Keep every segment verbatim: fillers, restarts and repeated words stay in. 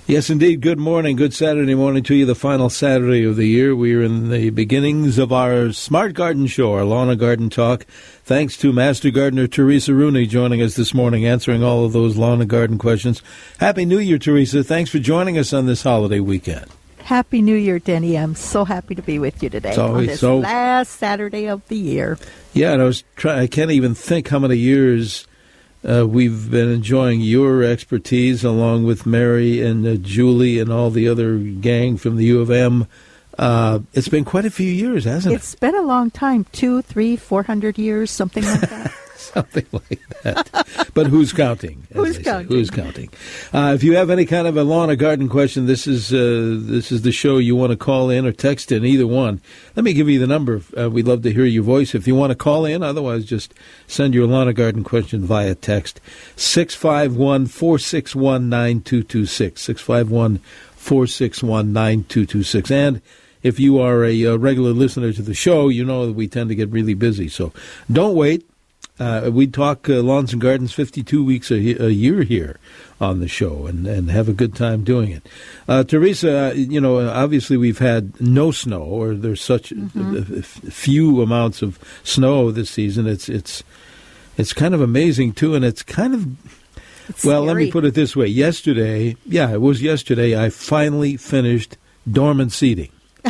Yes, indeed. Good morning. Good Saturday morning to you, the final Saturday of the year. We are in the beginnings of our Smart Garden Show, our Lawn and Garden Talk. Thanks to Master Gardener Teresa Rooney joining us this morning, answering all of those lawn and garden questions. Happy New Year, Teresa. Thanks for joining us on this holiday weekend. Happy New Year, Denny. I'm so happy to be with you today it's always on this so, last Saturday of the year. Yeah, and I was trying, I can't even think how many years Uh, we've been enjoying your expertise along with Mary and uh, Julie and all the other gang from the U of M. Uh, it's been quite a few years, hasn't it? It's been a long time, two, three, four hundred years, something like that. Something like that. But who's counting? Who's counting? Who's counting? Uh, if you have any kind of a lawn or garden question, this is uh, this is the show you want to call in or text in, either one. Let me give you the number. Uh, we'd love to hear your voice if you want to call in. Otherwise, just send your lawn or garden question via text. six five one, four six one, nine two two six. six five one, four six one, nine two two six. And if you are a, a regular listener to the show, you know that we tend to get really busy. So don't wait. Uh, we talk uh, lawns and gardens fifty-two weeks a, a year here on the show and, and have a good time doing it. Uh, Teresa, uh, you know, obviously we've had no snow, or there's such mm-hmm. a, a few amounts of snow this season. It's it's it's kind of amazing, too, and it's kind of, it's well, scary. Let me put it this way. Yesterday, yeah, it was yesterday, I finally finished dormant seeding.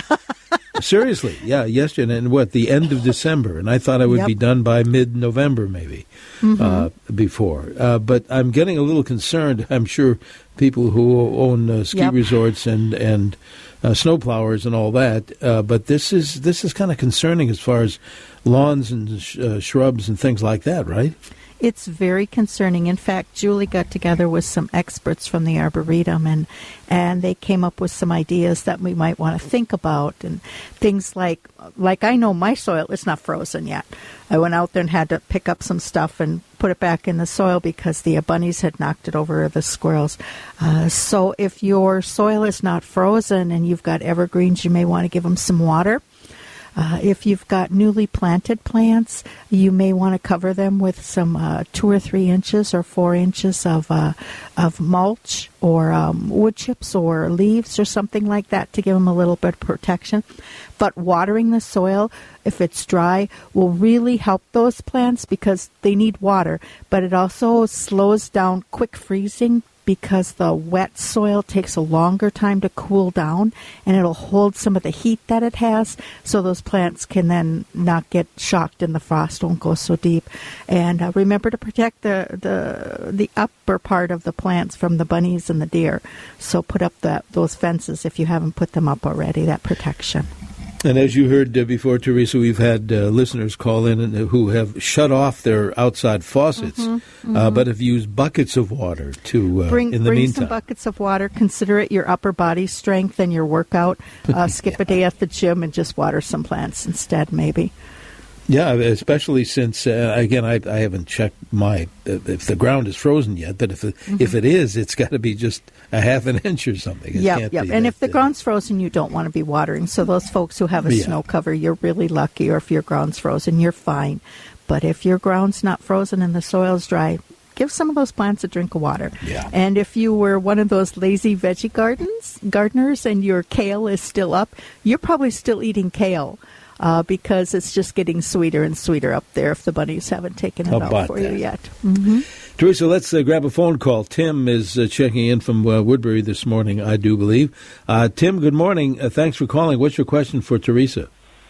Seriously, yeah, yesterday, and what, the end of December, and I thought I would yep. be done by mid-November, maybe, mm-hmm. uh, before. Uh, but I'm getting a little concerned. I'm sure people who own uh, ski yep. resorts and and uh, snowplowers and all that, uh, but this is this is kind of concerning as far as lawns and sh- uh, shrubs and things like that, right? It's very concerning. In fact, Julie got together with some experts from the Arboretum, and, and they came up with some ideas that we might want to think about, and things like, like I know my soil is not frozen yet. I went out there and had to pick up some stuff and put it back in the soil because the bunnies had knocked it over, the squirrels. Uh, so if your soil is not frozen and you've got evergreens, you may want to give them some water. Uh, if you've got newly planted plants, you may want to cover them with some uh, two or three inches or four inches of uh, of mulch or um, wood chips or leaves or something like that to give them a little bit of protection. But watering the soil, if it's dry, will really help those plants because they need water. But it also slows down quick freezing, because the wet soil takes a longer time to cool down, and it'll hold some of the heat that it has, so those plants can then not get shocked and the frost won't go so deep. And uh, remember to protect the, the the upper part of the plants from the bunnies and the deer. So put up that those fences if you haven't put them up already, that protection. And as you heard uh, before, Teresa, we've had uh, listeners call in and, uh, who have shut off their outside faucets, mm-hmm, mm-hmm. Uh, but have used buckets of water to, uh, bring, in the bring meantime. Bring some buckets of water. Consider it your upper body strength and your workout. Uh, skip yeah. a day at the gym and just water some plants instead, maybe. Yeah, especially since, uh, again, I, I haven't checked my, uh, if the ground is frozen yet, but if it, mm-hmm. if it is, it's got to be just a half an inch or something. Yeah, yeah. And that, if the uh, ground's frozen, you don't want to be watering. So those folks who have a yeah. snow cover, you're really lucky. Or if your ground's frozen, you're fine. But if your ground's not frozen and the soil's dry, give some of those plants a drink of water. Yeah. And if you were one of those lazy veggie gardens gardeners and your kale is still up, you're probably still eating kale. Uh, because it's just getting sweeter and sweeter up there if the bunnies haven't taken it How out for that? you yet. Mm-hmm. Teresa, let's uh, grab a phone call. Tim is uh, checking in from uh, Woodbury this morning, I do believe. Uh, Tim, good morning. Uh, thanks for calling. What's your question for Teresa?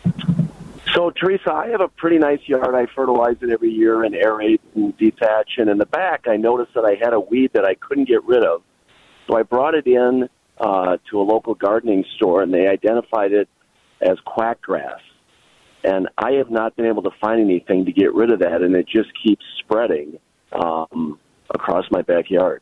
So, Teresa, I have a pretty nice yard. I fertilize it every year and aerate and dethatch. And in the back, I noticed that I had a weed that I couldn't get rid of. So I brought it in uh, to a local gardening store, and they identified it as quackgrass. And I have not been able to find anything to get rid of that, and it just keeps spreading um, across my backyard.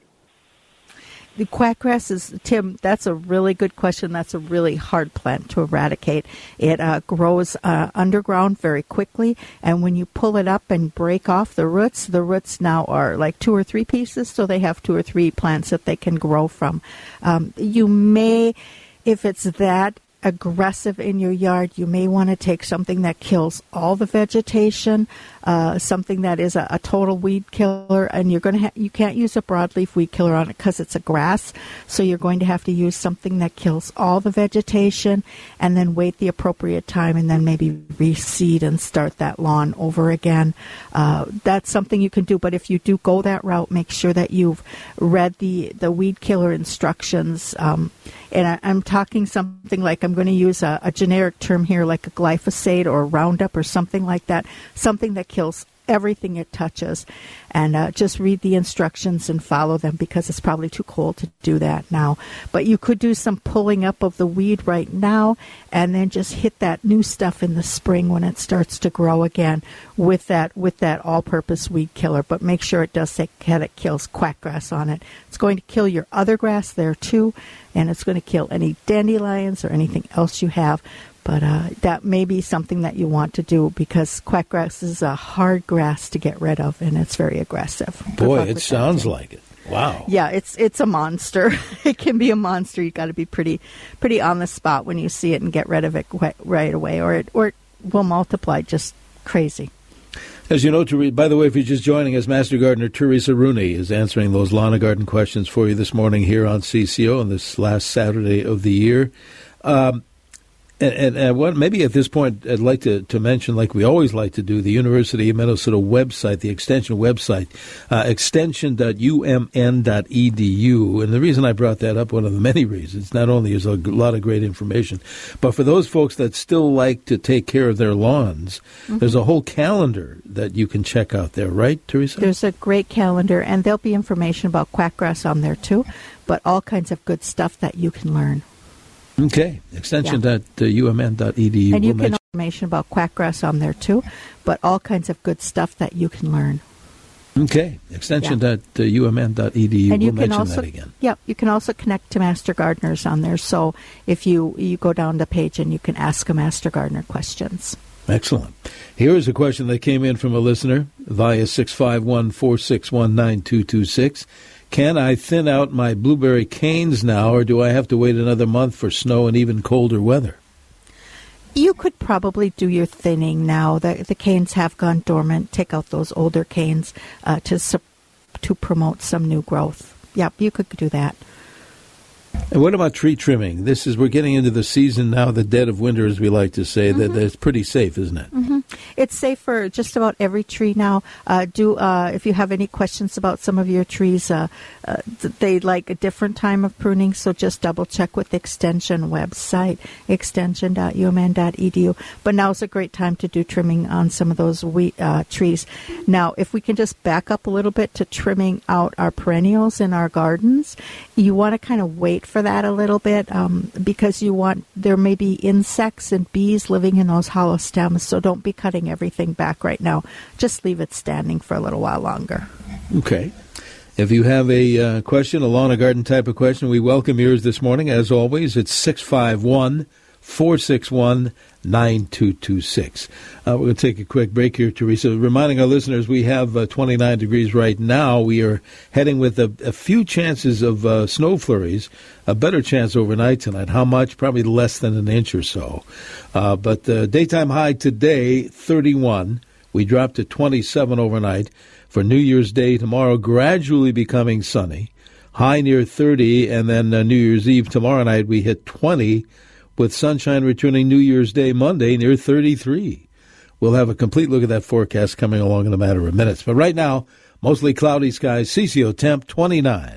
The quackgrass is, Tim, that's a really good question. That's a really hard plant to eradicate. It uh, grows uh, underground very quickly, and when you pull it up and break off the roots, the roots now are like two or three pieces, so they have two or three plants that they can grow from. Um, you may, if it's that aggressive in your yard, you may want to take something that kills all the vegetation, uh, something that is a, a total weed killer, and you're going to ha- you can't use a broadleaf weed killer on it because it's a grass, so you're going to have to use something that kills all the vegetation, and then wait the appropriate time, and then maybe reseed and start that lawn over again. Uh, that's something you can do, but if you do go that route, make sure that you've read the, the weed killer instructions. Um, and I, I'm talking something like, I'm going to use a, a generic term here, like a glyphosate or a Roundup or something like that, something that kills everything it touches. And uh, just read the instructions and follow them, because it's probably too cold to do that now. But you could do some pulling up of the weed right now, and then just hit that new stuff in the spring when it starts to grow again with that with that all-purpose weed killer. But make sure it does say that it kills quackgrass on it. It's going to kill your other grass there too, and it's going to kill any dandelions or anything else you have. But uh, that may be something that you want to do, because quackgrass is a hard grass to get rid of, and it's very aggressive. Boy, it sounds like it. Wow. Yeah, it's it's a monster. It can be a monster. You've got to be pretty pretty on the spot when you see it and get rid of it right away, or it, or it will multiply just crazy. As you know, Teresa, by the way, if you're just joining us, Master Gardener Teresa Rooney is answering those lawn and garden questions for you this morning here on C C O on this last Saturday of the year. Um, And, and, and what, maybe at this point, I'd like to, to mention, like we always like to do, the University of Minnesota website, the extension website, uh, extension dot u m n dot e d u. And the reason I brought that up, one of the many reasons, not only is a lot of great information, but for those folks that still like to take care of their lawns, mm-hmm. there's a whole calendar that you can check out there, right, Teresa? There's a great calendar, and there'll be information about quackgrass on there too, but all kinds of good stuff that you can learn. Okay, extension dot u m n dot e d u. And you we'll can information about quackgrass on there too, but all kinds of good stuff that you can learn. Okay, extension dot u m n dot e d u. And you we'll can mention also, that again. Yep, you can also connect to Master Gardeners on there. So if you, you go down the page and you can ask a Master Gardener questions. Excellent. Here is a question that came in from a listener via six five one, four six one, nine two two six. Can I thin out my blueberry canes now, or do I have to wait another month for snow and even colder weather? You could probably do your thinning now. The, the canes have gone dormant. Take out those older canes uh, to to promote some new growth. Yep, you could do that. And what about tree trimming? This is, we're getting into the season now, the dead of winter, as we like to say. Mm-hmm. That that's pretty safe, isn't it? Mm-hmm. It's safe for just about every tree now. Uh, do uh, if you have any questions about some of your trees, uh, uh, they like a different time of pruning, so just double check with the Extension website, extension dot u m n dot e d u. But now's a great time to do trimming on some of those wheat, uh, trees. Now, if we can just back up a little bit to trimming out our perennials in our gardens, you want to kind of wait for that a little bit um, because you want, there may be insects and bees living in those hollow stems, so don't be cutting everything back right now. Just leave it standing for a little while longer. Okay. If you have a uh, question, a lawn and garden type of question, we welcome yours this morning. As always, it's six five one, four six one, nine two two six. Uh, we're going to take a quick break here, Teresa. Reminding our listeners, we have uh, twenty-nine degrees right now. We are heading with a, a few chances of uh, snow flurries, a better chance overnight tonight. How much? Probably less than an inch or so. Uh, but the uh, daytime high today, thirty-one. We dropped to twenty-seven overnight. For New Year's Day tomorrow, gradually becoming sunny. High near thirty, and then uh, New Year's Eve tomorrow night, we hit twenty. With sunshine returning New Year's Day Monday near thirty-three. We'll have a complete look at that forecast coming along in a matter of minutes. But right now, mostly cloudy skies, C C O temp twenty-nine.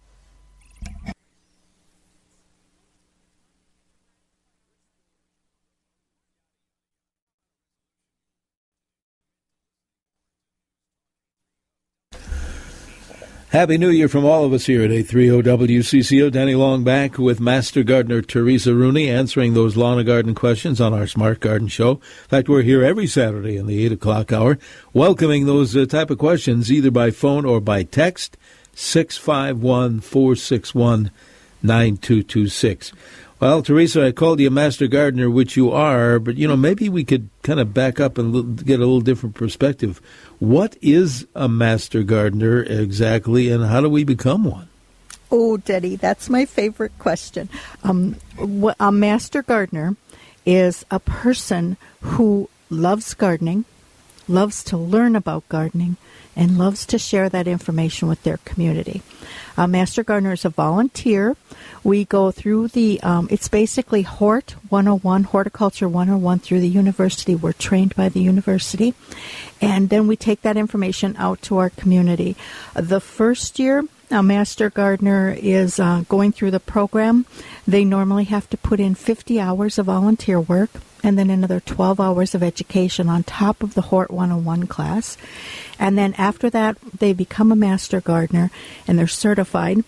Happy New Year from all of us here at eight thirty W C C O. Danny Long back with Master Gardener Teresa Rooney answering those lawn and garden questions on our Smart Garden Show. In fact, we're here every Saturday in the eight o'clock hour, welcoming those uh, type of questions either by phone or by text, six five one, four six one, nine two two six. Well, Teresa, I called you Master Gardener, which you are, but, you know, maybe we could kind of back up and l- get a little different perspective. What is a Master Gardener exactly, and how do we become one? Oh, Denny, that's my favorite question. Um, a master gardener is a person who loves gardening, loves to learn about gardening, and loves to share that information with their community. A master gardener is a volunteer. We go through the, um, it's basically Hort one oh one, Horticulture one oh one through the university. We're trained by the university. And then we take that information out to our community. The first year, a master gardener is uh, going through the program. They normally have to put in fifty hours of volunteer work and then another twelve hours of education on top of the Hort one oh one class. And then after that, they become a master gardener and they're certified.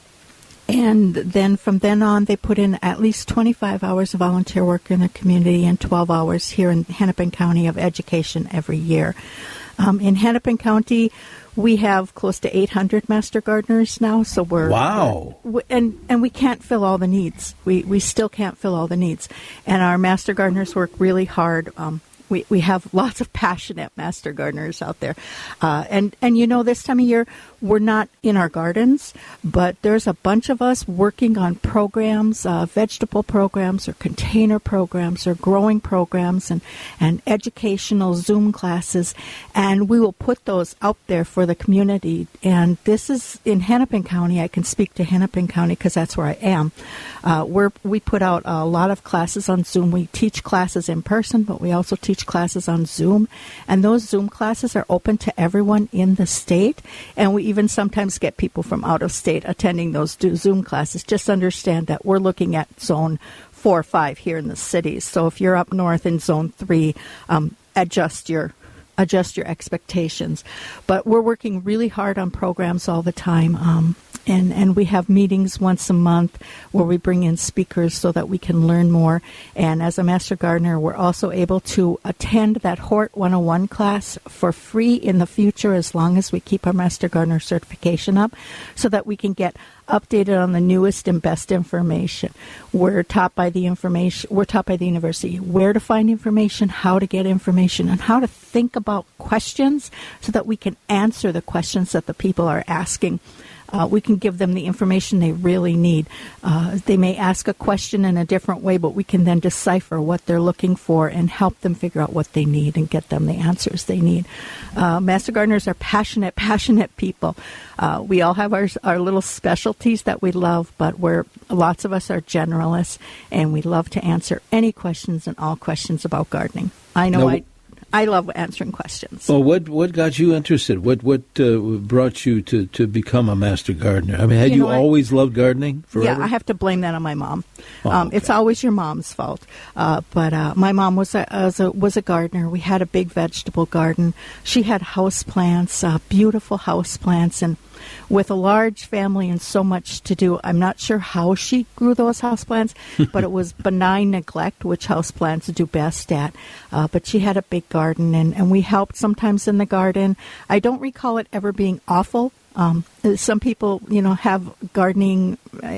And then from then on, they put in at least twenty-five hours of volunteer work in the community and twelve hours here in Hennepin County of education every year. Um, in Hennepin County, we have close to eight hundred master gardeners now, so we're wow, we're, and and we can't fill all the needs. We we still can't fill all the needs, and our master gardeners work really hard. Um, we we have lots of passionate master gardeners out there, uh, and and you know this time of year we're not in our gardens, but there's a bunch of us working on programs, uh, vegetable programs, or container programs, or growing programs, and and educational Zoom classes, and we will put those out there for the community. And this is in Hennepin County. I can speak to Hennepin County because that's where I am. Uh, we're we put out a lot of classes on Zoom. We teach classes in person, but we also teach classes on Zoom, and those Zoom classes are open to everyone in the state, and we even sometimes get people from out of state attending those Zoom classes. Just understand that we're looking at zone four or five here in the cities. So if you're up north in zone three, um, adjust your adjust your expectations. But we're working really hard on programs all the time. Um, And, and we have meetings once a month where we bring in speakers so that we can learn more. And as a master gardener, we're also able to attend that Hort one oh one class for free in the future as long as we keep our master gardener certification up so that we can get updated on the newest and best information. We're taught by the information, we're taught by the university where to find information, how to get information, and how to think about questions so that we can answer the questions that the people are asking. Uh, we can give them the information they really need. Uh, they may ask a question in a different way, but we can then decipher what they're looking for and help them figure out what they need and get them the answers they need. Uh, Master gardeners are passionate, passionate people. Uh, we all have our, our little specialties that we love, but we're, lots of us are generalists, and we love to answer any questions and all questions about gardening. I know now, I... I love answering questions. Well, what what got you interested? What what uh, brought you to, to become a master gardener? I mean, had you, you know, always I, loved gardening forever? Yeah, I have to blame that on my mom. Oh, um, okay. It's always your mom's fault. Uh, but uh, my mom was a, was a was a gardener. We had a big vegetable garden. She had house plants, uh, beautiful house plants, and with a large family and so much to do, I'm not sure how she grew those houseplants, but it was benign neglect, which houseplants do best at. Uh, but she had a big garden, and, and we helped sometimes in the garden. I don't recall it ever being awful. Um, some people, you know, have gardening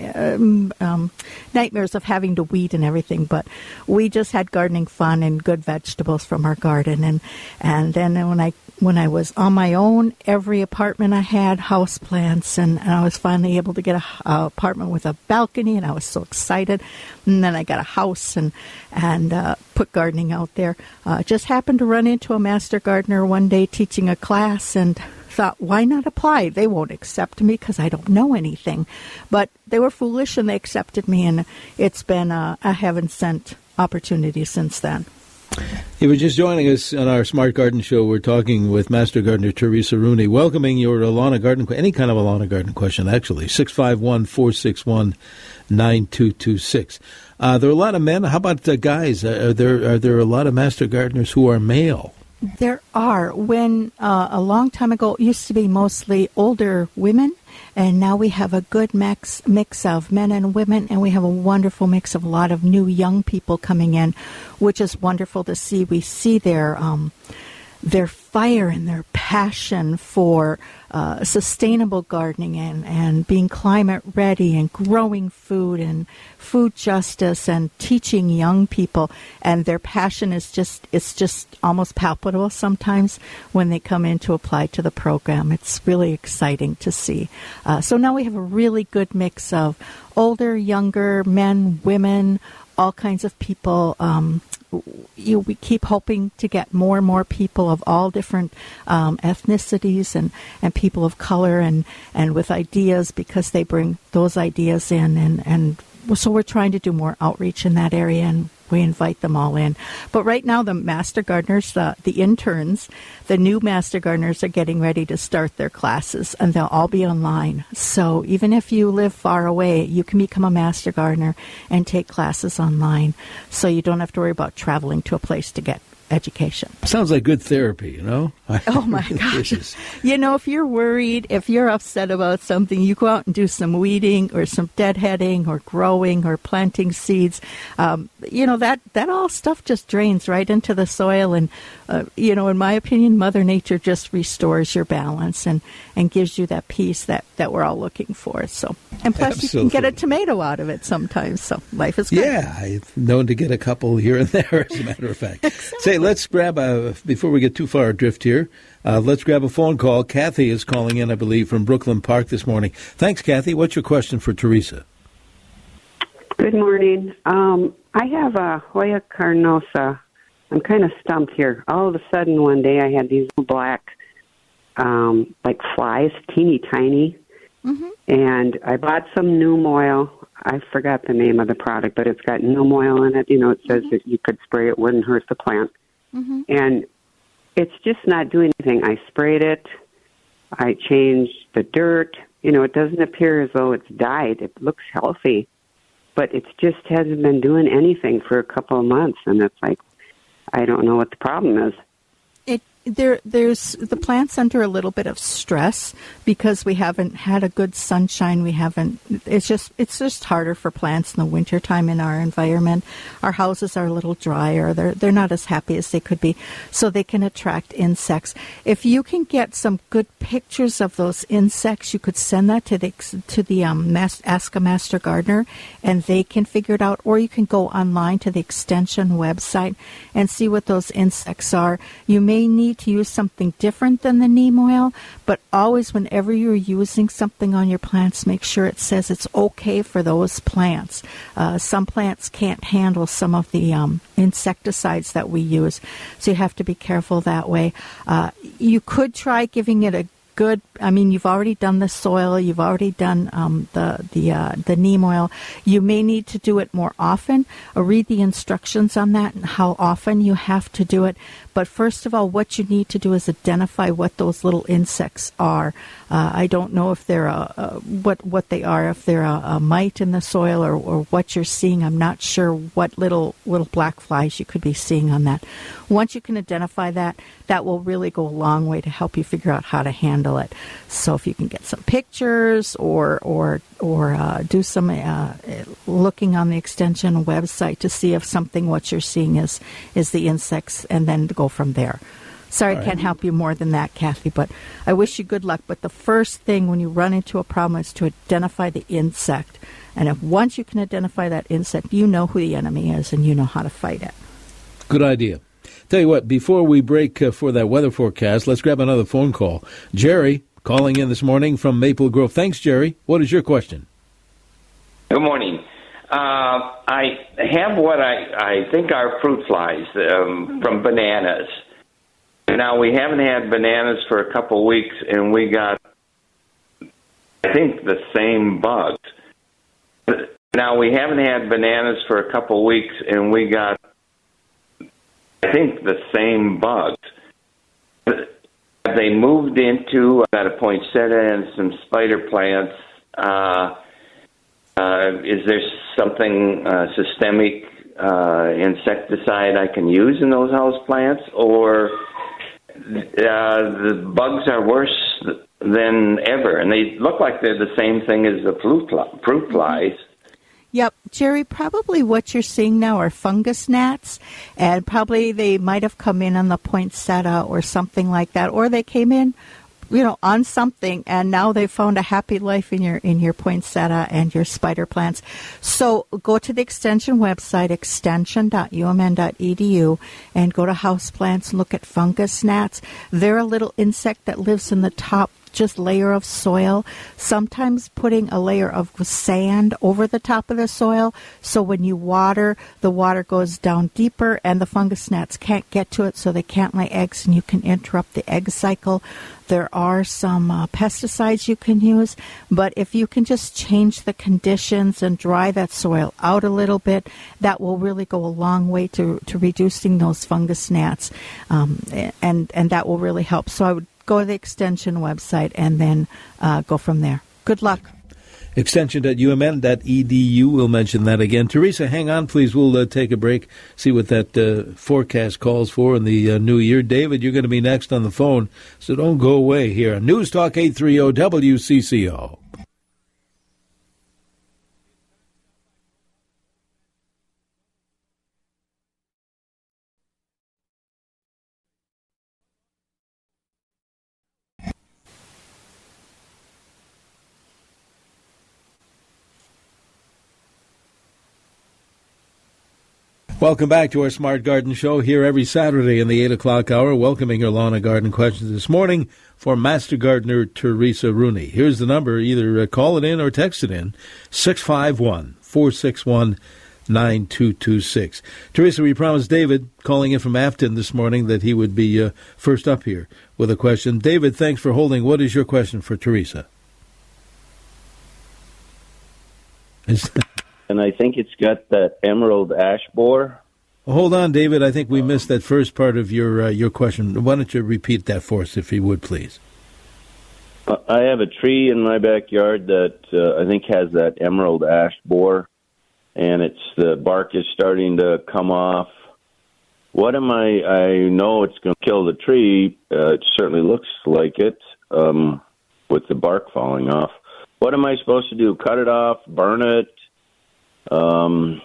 um, um, nightmares of having to weed and everything, but we just had gardening fun and good vegetables from our garden. And and then when I when I was on my own, every apartment I had house plants, and, and I was finally able to get a, a apartment with a balcony, and I was so excited. And then I got a house and and uh, put gardening out there. Uh, just happened to run into a master gardener one day teaching a class, and thought, why not apply? They won't accept me because I don't know anything. But they were foolish, and they accepted me, and it's been a, a heaven-sent opportunity since then. If you're just joining us on our Smart Garden Show, we're talking with Master Gardener Teresa Rooney, welcoming your Alana Garden, any kind of Alana Garden question, actually, six five one, four six one, nine two two six. Uh, there are a lot of men. How about uh, guys? Uh, are there are there a lot of Master Gardeners who are male? There are. When uh, a long time ago, it used to be mostly older women, and now we have a good mix, mix of men and women, and we have a wonderful mix of a lot of new young people coming in, which is wonderful to see. We see their um, their fire and their passion for uh, sustainable gardening and, and being climate ready and growing food and food justice and teaching young people. And their passion is just, it's just almost palpable sometimes when they come in to apply to the program. It's really exciting to see. Uh, so now we have a really good mix of older, younger, men, women, all kinds of people. Um, you, we keep hoping to get more and more people of all different um, ethnicities and, and people of color and, and with ideas, because they bring those ideas in. And, and so we're trying to do more outreach in that area, and we invite them all in. But right now, the Master Gardeners, the, the interns, the new Master Gardeners are getting ready to start their classes, and they'll all be online. So even if you live far away, you can become a Master Gardener and take classes online. So you don't have to worry about traveling to a place to get education. Sounds like good therapy, you know? Oh, my gosh. You know, if you're worried, if you're upset about something, you go out and do some weeding or some deadheading or growing or planting seeds. Um, you know, that, that all stuff just drains right into the soil. And, uh, you know, in my opinion, Mother Nature just restores your balance and, and gives you that peace that, that we're all looking for. So, and plus Absolutely. You can get a tomato out of it sometimes. So life is good. Yeah, I've known to get a couple here and there, as a matter of fact. Exactly. Say, let's grab a, before we get too far adrift here, uh, let's grab a phone call. Kathy is calling in, I believe, from Brooklyn Park this morning. Thanks, Kathy. What's your question for Teresa? Good morning. Um, I have a Hoya carnosa. I'm kind of stumped here. All of a sudden, one day, I had these black, um, like flies, teeny tiny, mm-hmm. and I bought some neem oil. I forgot the name of the product, but it's got neem oil in it. You know, it says mm-hmm. that you could spray it, wouldn't hurt the plant. Mm-hmm. And it's just not doing anything. I sprayed it. I changed the dirt. You know, it doesn't appear as though it's died. It looks healthy, but it just hasn't been doing anything for a couple of months. And it's like, I don't know what the problem is. It there there's the plant's under a little bit of stress because we haven't had a good sunshine. We haven't it's just it's just harder for plants in the wintertime in our environment. Our houses are a little drier. They're they're not as happy as they could be. So they can attract insects. If you can get some good pictures of those insects, you could send that to the to the um Mas- Ask a Master Gardener, and they can figure it out. Or you can go online to the extension website and see what those insects are. You may need to use something different than the neem oil, but always whenever you're using something on your plants, make sure it says it's okay for those plants. Uh, some plants can't handle some of the um, insecticides that we use, so you have to be careful that way. Uh, you could try giving it a good, I mean, you've already done the soil, you've already done um, the the uh, the neem oil. You may need to do it more often, or read the instructions on that and how often you have to do it. But first of all, what you need to do is identify what those little insects are. Uh, I don't know if they're a, a, what what they are, if they're a, a mite in the soil or, or what you're seeing. I'm not sure what little little black flies you could be seeing on that. Once you can identify that, that will really go a long way to help you figure out how to handle it. So if you can get some pictures or or or uh, do some uh, looking on the extension website to see if something what you're seeing is is the insects, and then go from there. Sorry, I can't help you more than that, Kathy, but I wish you good luck. But the first thing when you run into a problem is to identify the insect. And if once you can identify that insect, you know who the enemy is and you know how to fight it. Good idea. Tell you what, before we break uh, for that weather forecast, let's grab another phone call. Jerry, calling in this morning from Maple Grove. Thanks, Jerry. What is your question? Good morning. Uh, I have what I, I think are fruit flies um, from bananas. Now, we haven't had bananas for a couple of weeks, and we got, I think, the same bugs. Now, we haven't had bananas for a couple of weeks, and we got, I think, the same bugs. They moved into, I got a poinsettia and some spider plants. Uh, uh, is there something uh, systemic uh, insecticide I can use in those house plants, or uh, the bugs are worse than ever, and they look like they're the same thing as the fruit flies. Yep, Jerry, probably what you're seeing now are fungus gnats, and probably they might have come in on the poinsettia or something like that, or they came in, you know, on something, and now they found a happy life in your in your poinsettia and your spider plants. So go to the Extension website, extension dot u m n dot e d u, and go to houseplants and look at fungus gnats. They're a little insect that lives in the top just layer of soil, sometimes putting a layer of sand over the top of the soil, so when you water, the water goes down deeper and the fungus gnats can't get to it, so they can't lay eggs and you can interrupt the egg cycle. There are some uh, pesticides you can use, but if you can just change the conditions and dry that soil out a little bit, that will really go a long way to, to reducing those fungus gnats, um, and, and that will really help. So I would go to the Extension website and then uh, go from there. Good luck. extension dot u m n dot e d u. We'll mention that again. Teresa, hang on, please. We'll uh, take a break, see what that uh, forecast calls for in the uh, new year. David, you're going to be next on the phone, so don't go away here on News Talk eight thirty W C C O. Welcome back to our Smart Garden Show here every Saturday in the eight o'clock hour, welcoming your lawn and garden questions this morning for Master Gardener Teresa Rooney. Here's the number. Either uh, call it in or text it in, six five one, four six one, nine two two six. Teresa, we promised David, calling in from Afton this morning, that he would be uh, first up here with a question. David, thanks for holding. What is your question for Teresa? Is And I think it's got that emerald ash borer. Well, hold on, David. I think we missed that first part of your uh, your question. Why don't you repeat that for us, if you would, please? Uh, I have a tree in my backyard that uh, I think has that emerald ash borer, and it's the bark is starting to come off. What am I? I know it's going to kill the tree. Uh, it certainly looks like it, um, with the bark falling off. What am I supposed to do? Cut it off? Burn it? Um,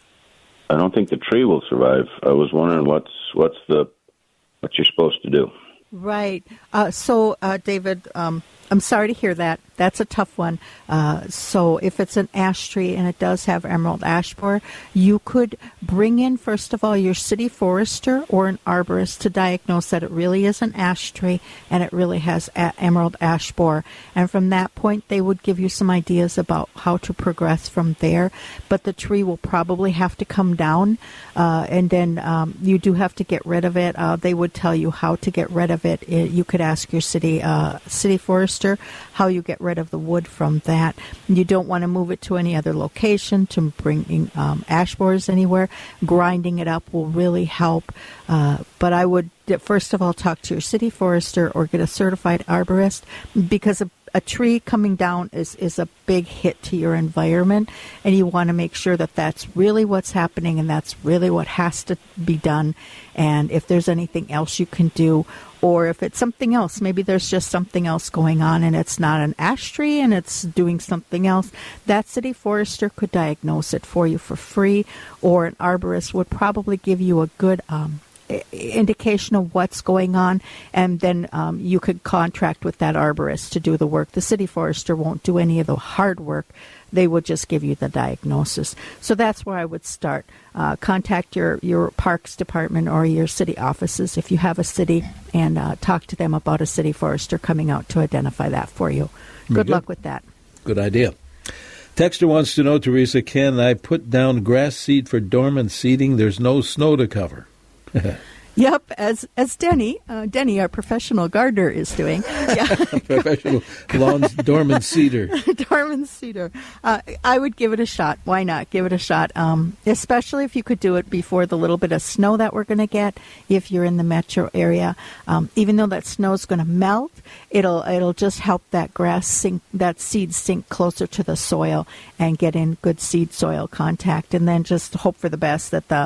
I don't think the tree will survive. I was wondering what's what's the what you're supposed to do. Right. Uh, so, uh, David, um, I'm sorry to hear that. That's a tough one. Uh, so if it's an ash tree and it does have emerald ash borer, you could bring in, first of all, your city forester or an arborist to diagnose that it really is an ash tree and it really has a- emerald ash borer. And from that point, they would give you some ideas about how to progress from there. But the tree will probably have to come down, uh, and then um, you do have to get rid of it. Uh, they would tell you how to get rid of it. it you could ask your city uh, city forester how you get rid of the wood from that. You don't want to move it to any other location to bring um, ash borers anywhere. Grinding it up will really help. Uh, but I would, first of all, talk to your city forester or get a certified arborist, because a A tree coming down is, is a big hit to your environment, and you want to make sure that that's really what's happening and that's really what has to be done. And if there's anything else you can do, or if it's something else, maybe there's just something else going on and it's not an ash tree and it's doing something else, that city forester could diagnose it for you for free, or an arborist would probably give you a good um indication of what's going on, and then um, you could contract with that arborist to do the work. The city forester won't do any of the hard work. They would just give you the diagnosis. So that's where I would start. Uh, contact your, your parks department or your city offices if you have a city, and uh, talk to them about a city forester coming out to identify that for you. Good, good luck with that. Good idea. Texter wants to know, Teresa, can I put down grass seed for dormant seeding? There's no snow to cover. Yep, as as Denny, uh, Denny, our professional gardener, is doing. Yeah. Professional lawn dormant cedar. Dormant cedar. Uh, I would give it a shot. Why not? Give it a shot, um, especially if you could do it before the little bit of snow that we're going to get if you're in the metro area. Um, even though that snow is going to melt, it'll it'll just help that grass sink, that seed sink closer to the soil and get in good seed soil contact, and then just hope for the best that the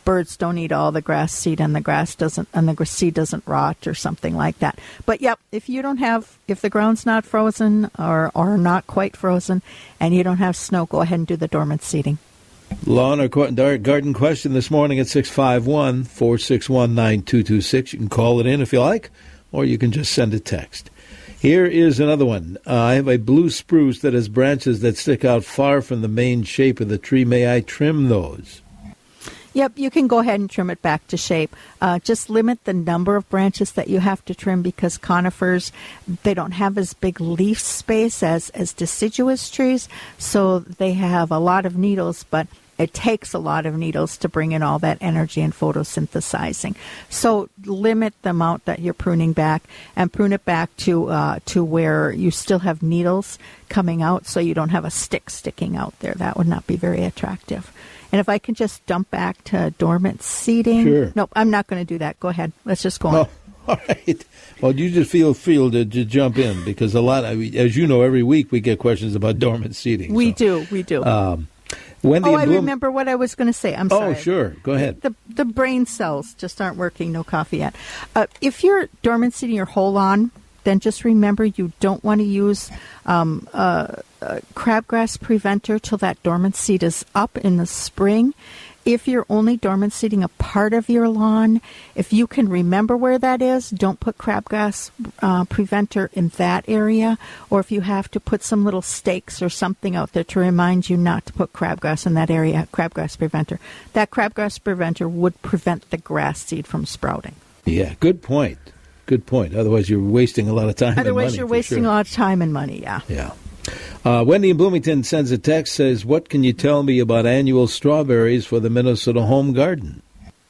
birds don't eat all the grass seed and the grass doesn't and the seed doesn't rot or something like that. But yep, if you don't have, if the ground's not frozen or, or not quite frozen and you don't have snow, go ahead and do the dormant seeding. Lawn or garden question this morning at six five one, four six one, nine two two six. You can call it in if you like, or you can just send a text. Here is another one. Uh, I have a blue spruce that has branches that stick out far from the main shape of the tree. May I trim those? Yep, you can go ahead and trim it back to shape. Uh, just limit the number of branches that you have to trim because conifers, they don't have as big leaf space as, as deciduous trees, so they have a lot of needles, but it takes a lot of needles to bring in all that energy and photosynthesizing. So limit the amount that you're pruning back and prune it back to uh, to where you still have needles coming out so you don't have a stick sticking out there. That would not be very attractive. And if I can just dump back to dormant seeding. Sure. Nope, I'm not going to do that. Go ahead. Let's just go on. Oh, all right. Well, you just feel feel to, to jump in because a lot, of, as you know, every week we get questions about dormant seeding. We so. do. We do. Um, Wendy oh, and I Bloom- remember what I was going to say. I'm sorry. Oh, sure. Go ahead. The the brain cells just aren't working. No coffee yet. Uh, if you're dormant seeding your whole lawn, then just remember you don't want to use um, uh, uh, crabgrass preventer till that dormant seed is up in the spring. If you're only dormant seeding a part of your lawn, if you can remember where that is, don't put crabgrass uh, preventer in that area. Or if you have to put some little stakes or something out there to remind you not to put crabgrass in that area, crabgrass preventer. That crabgrass preventer would prevent the grass seed from sprouting. Yeah, good point. Good point. Otherwise, you're wasting a lot of time and money. Otherwise, you're wasting sure. a lot of time and money, yeah. Yeah. Uh, Wendy in Bloomington sends a text, says, what can you tell me about annual strawberries for the Minnesota home garden?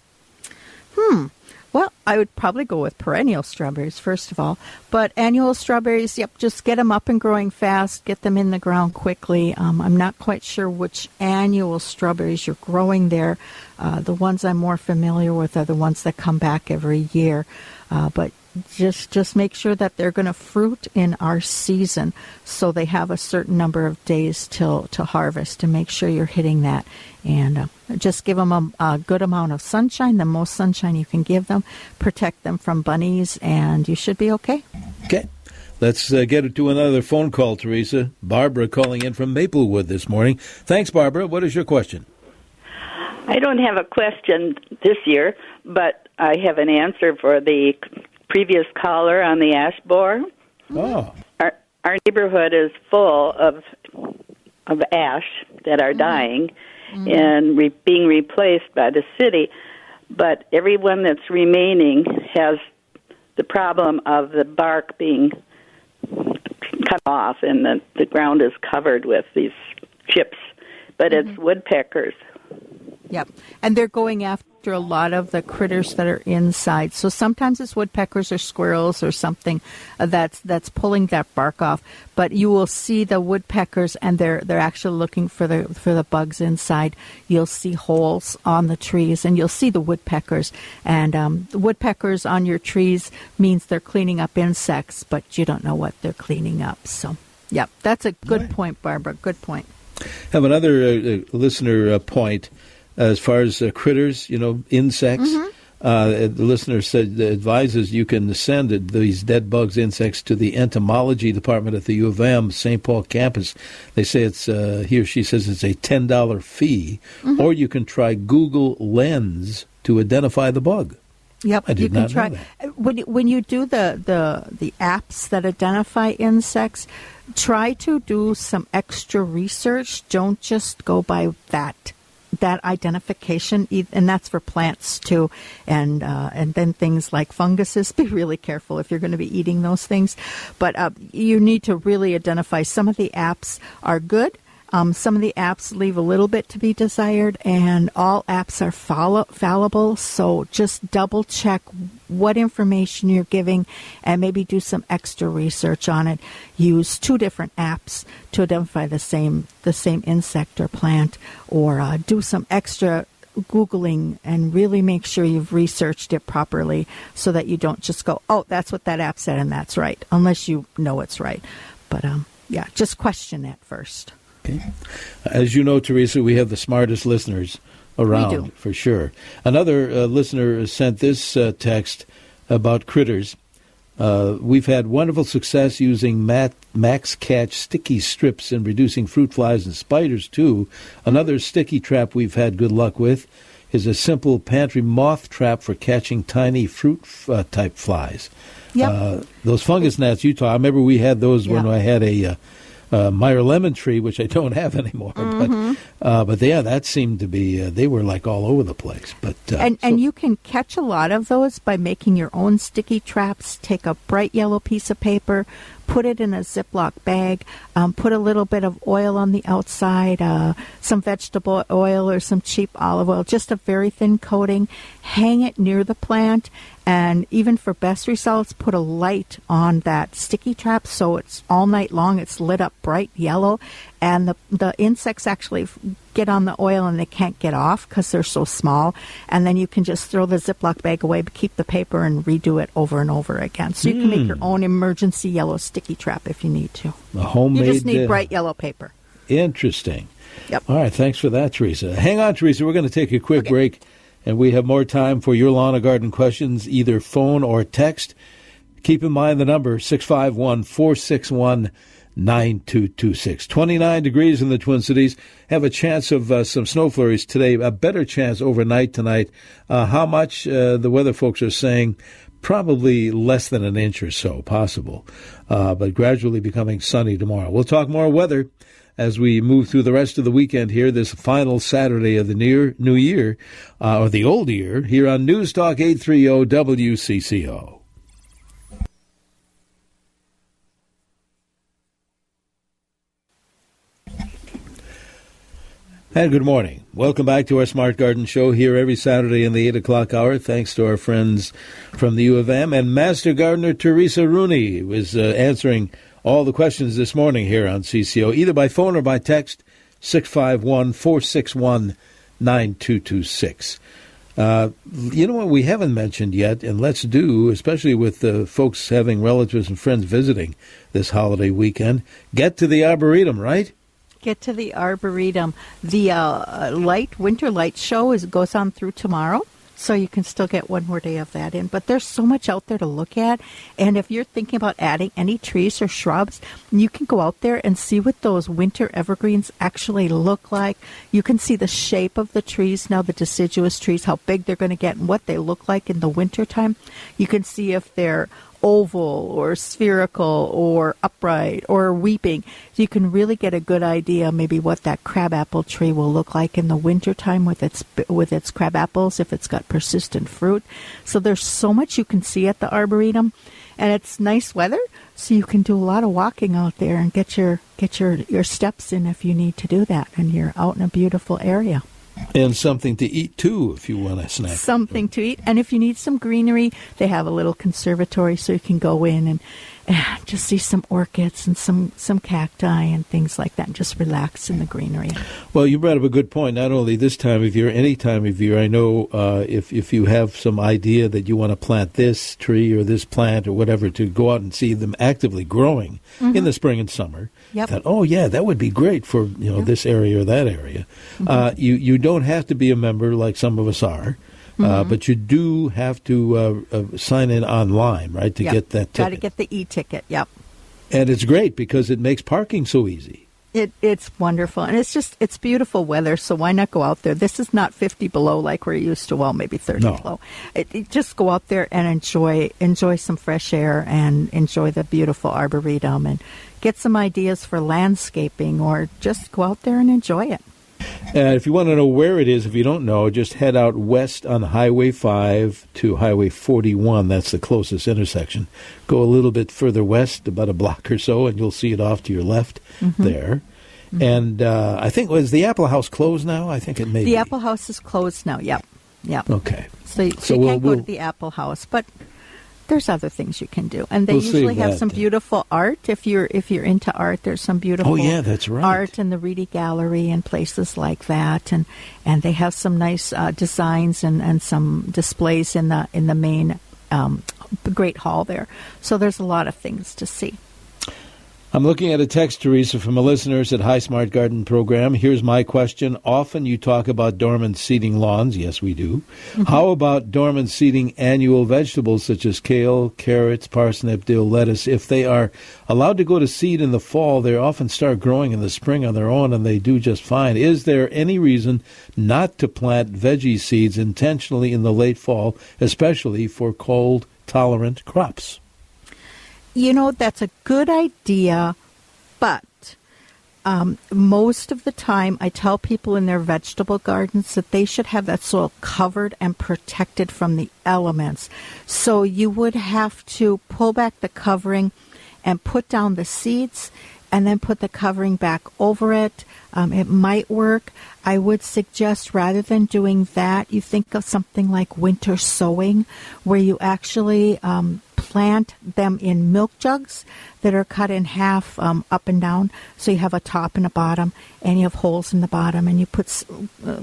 Hmm. Well, I would probably go with perennial strawberries, first of all. But annual strawberries, yep, just get them up and growing fast, get them in the ground quickly. Um, I'm not quite sure which annual strawberries you're growing there. Uh, the ones I'm more familiar with are the ones that come back every year. Uh, but just just make sure that they're going to fruit in our season so they have a certain number of days till to harvest, to make sure you're hitting that. And uh, just give them a, a good amount of sunshine, the most sunshine you can give them. Protect them from bunnies, and you should be okay. Okay. Let's uh, get to another phone call, Teresa. Barbara calling in from Maplewood this morning. Thanks, Barbara. What is your question? I don't have a question this year, but I have an answer for the previous caller on the ash borer. Oh. Our, our neighborhood is full of of ash that are dying mm-hmm. and re- being replaced by the city, but everyone that's remaining has the problem of the bark being cut off and the, the ground is covered with these chips, but mm-hmm. it's woodpeckers. Yep, and they're going after a lot of the critters that are inside. So sometimes it's woodpeckers or squirrels or something uh, that's that's pulling that bark off. But you will see the woodpeckers, and they're they're actually looking for the for the bugs inside. You'll see holes on the trees, and you'll see the woodpeckers. And um, the woodpeckers on your trees means they're cleaning up insects, but you don't know what they're cleaning up. So, yep, that's a good right. point, Barbara. Good point. Have another uh, listener uh, point. As far as uh, critters, you know, insects, mm-hmm. uh, the listener said advises you can send these dead bugs, insects, to the entomology department at the U of M Saint Paul campus. They say it's, uh, he or she says it's a ten dollars fee, mm-hmm. or you can try Google Lens to identify the bug. Yep, I did you can not try. know that. When when you do the, the the apps that identify insects, try to do some extra research. Don't just go by that. that identification, and that's for plants too, and uh, and then things like funguses. Be really careful if you're going to be eating those things. But uh, you need to really identify. Some of the apps are good. Um, some of the apps leave a little bit to be desired, and all apps are follow- fallible, so just double check what information you're giving and maybe do some extra research on it. Use two different apps to identify the same the same insect or plant, or uh, do some extra Googling and really make sure you've researched it properly so that you don't just go, oh, that's what that app said and that's right, unless you know it's right. But um, yeah, just question it first. Okay. As you know, Teresa, we have the smartest listeners around, we do. For sure. Another uh, listener sent this uh, text about critters. Uh, we've had wonderful success using Mat- Max Catch sticky strips and reducing fruit flies and spiders, too. Another sticky trap we've had good luck with is a simple pantry moth trap for catching tiny fruit-type uh, flies. Yep. Uh, those fungus gnats you talk, I remember we had those yeah. when I had a... Uh, Uh, Meyer lemon tree, which I don't have anymore, mm-hmm. but uh, but yeah, that seemed to be uh, they were like all over the place. But uh, and so, and you can catch a lot of those by making your own sticky traps. Take a bright yellow piece of paper, put it in a Ziploc bag, um, put a little bit of oil on the outside, uh, some vegetable oil or some cheap olive oil, just a very thin coating. Hang it near the plant, and even for best results, put a light on that sticky trap so it's all night long. It's lit up bright yellow, and the the insects actually get on the oil and they can't get off because they're so small. And then you can just throw the Ziploc bag away, but keep the paper and redo it over and over again. So you mm. can make your own emergency yellow sticky trap if you need to. A homemade. You just need uh, bright yellow paper. Interesting. Yep. All right. Thanks for that, Teresa. Hang on, Teresa. We're going to take a quick okay. break, and we have more time for your lawn and garden questions, either phone or text. Keep in mind the number six five one, four six one, nine two two six. twenty-nine degrees in the Twin Cities. Have a chance of uh, some snow flurries today, a better chance overnight tonight. Uh, how much? Uh, the weather folks are saying probably less than an inch or so possible, uh, but gradually becoming sunny tomorrow. We'll talk more weather as we move through the rest of the weekend here, this final Saturday of the near new year, uh, or the old year, here on News Talk eight thirty W C C O. And good morning. Welcome back to our Smart Garden Show here every Saturday in the eight o'clock hour. Thanks to our friends from the U of M. And Master Gardener Teresa Rooney was uh, answering all the questions this morning here on C C O, either by phone or by text, six five one, four six one, nine two two six. Uh, you know what we haven't mentioned yet, and let's do, especially with the folks having relatives and friends visiting this holiday weekend, get to the Arboretum, right? Get to the Arboretum. The uh, light winter light show is goes on through tomorrow, so you can still get one more day of that in. But there's so much out there to look at, and if you're thinking about adding any trees or shrubs, you can go out there and see what those winter evergreens actually look like. You can see the shape of the trees now, the deciduous trees, how big they're going to get, and what they look like in the wintertime. You can see if they're oval or spherical or upright or weeping. So you can really get a good idea maybe what that crabapple tree will look like in the wintertime with its with its crabapples if it's got persistent fruit. So there's so much you can see at the Arboretum, and it's nice weather, so you can do a lot of walking out there and get your get your, your steps in if you need to do that, and you're out in a beautiful area. And something to eat, too, if you want a snack. Something to eat. And if you need some greenery, they have a little conservatory so you can go in and, and just see some orchids and some, some cacti and things like that and just relax in the greenery. Well, you brought up a good point. Not only this time of year, any time of year. I know uh, if, if you have some idea that you want to plant this tree or this plant or whatever, to go out and see them actively growing mm-hmm. in the spring and summer. Yep. That, oh, yeah, that would be great for you know yep. this area or that area. Mm-hmm. Uh, you, you don't have to be a member like some of us are, mm-hmm. uh, but you do have to uh, uh, sign in online, right, to yep. get that ticket. Got to get the e-ticket, yep. And it's great because it makes parking so easy. It It's wonderful, and it's just, it's beautiful weather, so why not go out there? This is not fifty below like we're used to, well, maybe thirty no. below. It, it, just go out there and enjoy enjoy some fresh air and enjoy the beautiful Arboretum and get some ideas for landscaping, or just go out there and enjoy it. Uh, if you want to know where it is, if you don't know, just head out west on Highway five to Highway forty-one. That's the closest intersection. Go a little bit further west, about a block or so, and you'll see it off to your left mm-hmm. there. Mm-hmm. And uh, I think, was the Apple House closed now? I think it may The be. Apple House is closed now, yep. yep. Okay. So, you, so so you we'll, can't go we'll, to the Apple House, but there's other things you can do, and they we'll usually have that, some then. beautiful art. If you're if you're into art, there's some beautiful oh, yeah, that's right. art in the Reedy Gallery and places like that, and and they have some nice uh, designs and, and some displays in the in the main um, great hall there. So there's a lot of things to see. I'm looking at a text, Teresa, from a listener at High Smart Garden Program. Here's my question. Often you talk about dormant seeding lawns. Yes, we do. Mm-hmm. How about dormant seeding annual vegetables such as kale, carrots, parsnip, dill, lettuce? If they are allowed to go to seed in the fall, they often start growing in the spring on their own, and they do just fine. Is there any reason not to plant veggie seeds intentionally in the late fall, especially for cold-tolerant crops? You know, that's a good idea, but um, most of the time I tell people in their vegetable gardens that they should have that soil covered and protected from the elements. So you would have to pull back the covering and put down the seeds and then put the covering back over it. Um, it might work. I would suggest rather than doing that, you think of something like winter sowing, where you actually um, plant them in milk jugs that are cut in half um, up and down. So you have a top and a bottom, and you have holes in the bottom, and you put uh,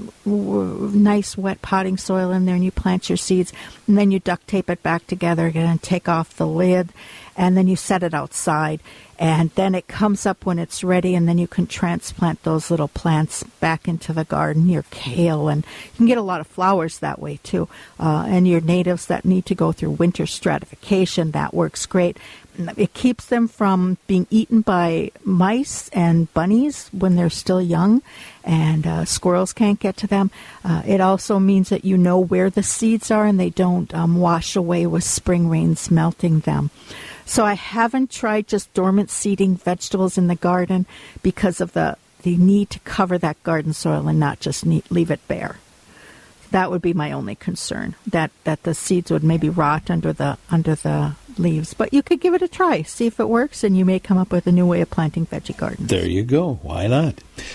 nice wet potting soil in there, and you plant your seeds, and then you duct tape it back together again and take off the lid, and then you set it outside. And then it comes up when it's ready, and then you can transplant those little plants back into the garden, your kale, and you can get a lot of flowers that way too. Uh, and your natives that need to go through winter stratification, that works great. It keeps them from being eaten by mice and bunnies when they're still young, and uh, squirrels can't get to them. Uh, it also means that you know where the seeds are, and they don't um, wash away with spring rains melting them. So I haven't tried just dormant seeding vegetables in the garden because of the, the need to cover that garden soil and not just need, leave it bare. That would be my only concern, that, that the seeds would maybe rot under the under the leaves. But you could give it a try, see if it works, and you may come up with a new way of planting veggie gardens. There you go. Why not?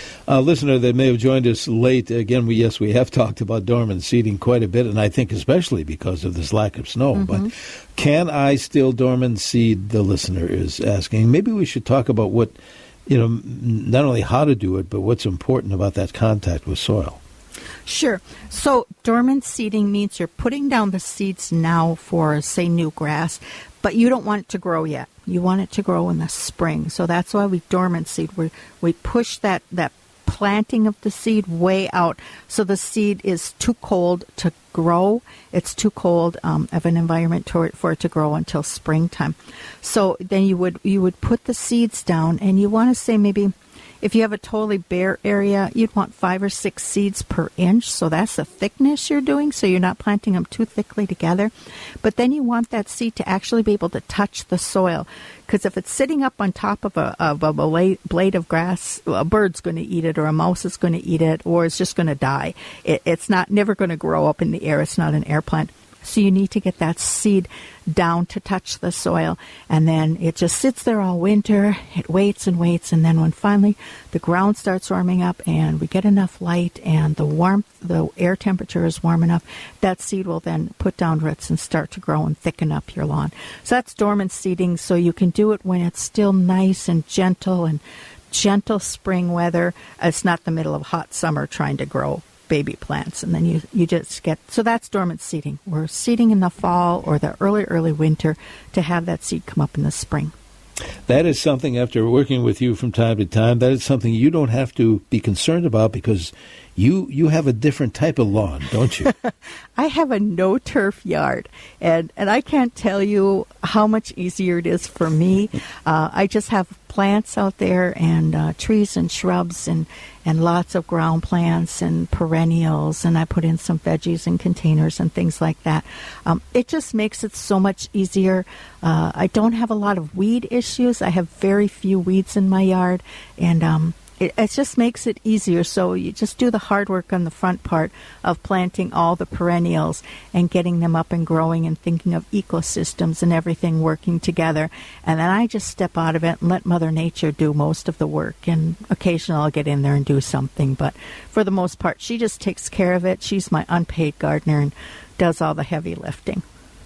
A listener that may have joined us late, again, we yes, we have talked about dormant seeding quite a bit, and I think especially because of this lack of snow. Mm-hmm. But can I still dormant seed, the listener is asking. Maybe we should talk about what, you know, not only how to do it, but what's important about that contact with soil. Sure. So dormant seeding means you're putting down the seeds now for, say, new grass, but you don't want it to grow yet. You want it to grow in the spring. So that's why we dormant seed. We we push that, that planting of the seed way out so the seed is too cold to grow. It's too cold um, of an environment to, for it to grow until springtime. So then you would you would put the seeds down, and you want to say maybe, if you have a totally bare area, you'd want five or six seeds per inch. So that's the thickness you're doing, so you're not planting them too thickly together. But then you want that seed to actually be able to touch the soil. Because if it's sitting up on top of a, of a blade of grass, a bird's going to eat it, or a mouse is going to eat it, or it's just going to die. It, it's not never going to grow up in the air. It's not an air plant. So you need to get that seed down to touch the soil, and then it just sits there all winter. It waits and waits, and then when finally the ground starts warming up and we get enough light and the warmth, the air temperature is warm enough, that seed will then put down roots and start to grow and thicken up your lawn. So that's dormant seeding, so you can do it when it's still nice and gentle and gentle spring weather. It's not the middle of hot summer trying to grow baby plants, and then you, you just get, so that's dormant seeding. We're seeding in the fall or the early, early winter to have that seed come up in the spring. That is something, after working with you from time to time, that is something you don't have to be concerned about because you you have a different type of lawn, don't you? I have a no-turf yard, and, and I can't tell you how much easier it is for me. Uh, I just have plants out there and uh, trees and shrubs and, and lots of ground plants and perennials, and I put in some veggies in containers and things like that. Um, it just makes it so much easier. Uh, I don't have a lot of weed issues. I have very few weeds in my yard, and um, it, it just makes it easier. So you just do the hard work on the front part of planting all the perennials and getting them up and growing and thinking of ecosystems and everything working together. And then I just step out of it and let Mother Nature do most of the work. And occasionally I'll get in there and do something. But for the most part, she just takes care of it. She's my unpaid gardener and does all the heavy lifting.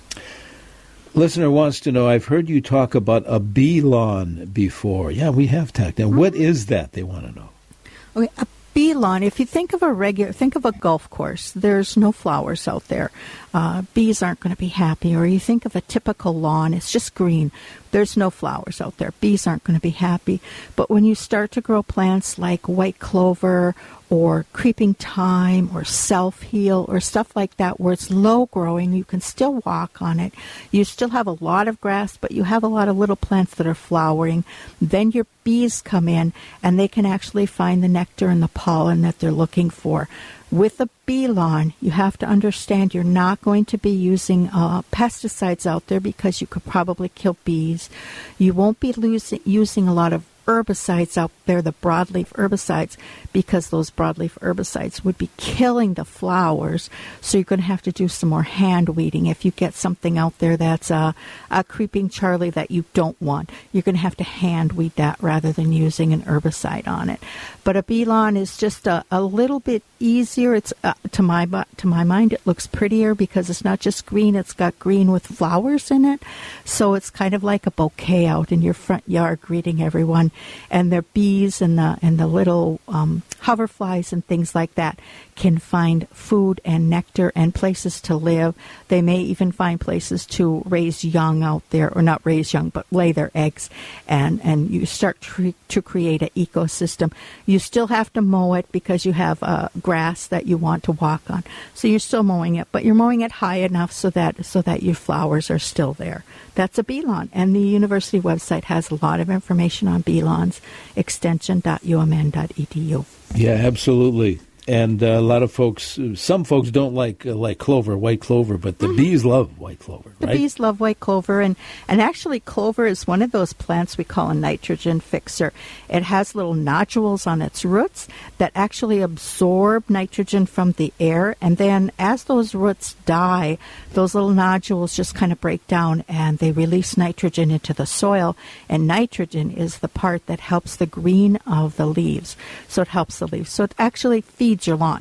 Listener wants to know, I've heard you talk about a bee lawn before. Yeah, we have talked. And mm-hmm. What is that, they want to know? Okay, a bee lawn, if you think of a regular, think of a golf course, there's no flowers out there. Uh, bees aren't going to be happy. Or you think of a typical lawn, it's just green. there's no flowers out there. Bees aren't going to be happy. But when you start to grow plants like white clover or creeping thyme or self-heal or stuff like that where it's low growing, you can still walk on it. You still have a lot of grass, but you have a lot of little plants that are flowering. Then your bees come in and they can actually find the nectar and the pollen that they're looking for. With a bee lawn, you have to understand you're not going to be using uh, pesticides out there because you could probably kill bees. You won't be losing, using a lot of herbicides out there, the broadleaf herbicides, because those broadleaf herbicides would be killing the flowers. So you're going to have to do some more hand weeding. If you get something out there that's a, a creeping Charlie that you don't want, you're going to have to hand weed that rather than using an herbicide on it. But a bee lawn is just a, a little bit easier. It's uh, to my to my mind, it looks prettier because it's not just green; it's got green with flowers in it. So it's kind of like a bouquet out in your front yard, greeting everyone. And their bees and the and the little um, hoverflies and things like that can find food and nectar and places to live. They may even find places to raise young out there, or not raise young, but lay their eggs. And, and you start to, to create an ecosystem. You still have to mow it because you have uh, grass that you want to walk on. So you're still mowing it, but you're mowing it high enough so that so that your flowers are still there. That's a bee lawn. And the university website has a lot of information on bee lawns, extension dot u m n dot e d u. Yeah, absolutely. And uh, a lot of folks, some folks don't like uh, like clover, white clover, but the mm-hmm. bees love white clover, the right? The bees love white clover, and, and actually clover is one of those plants we call a nitrogen fixer. It has little nodules on its roots that actually absorb nitrogen from the air, and then as those roots die, those little nodules just kind of break down and they release nitrogen into the soil, and nitrogen is the part that helps the green of the leaves. So it helps the leaves. So it actually feeds your lawn.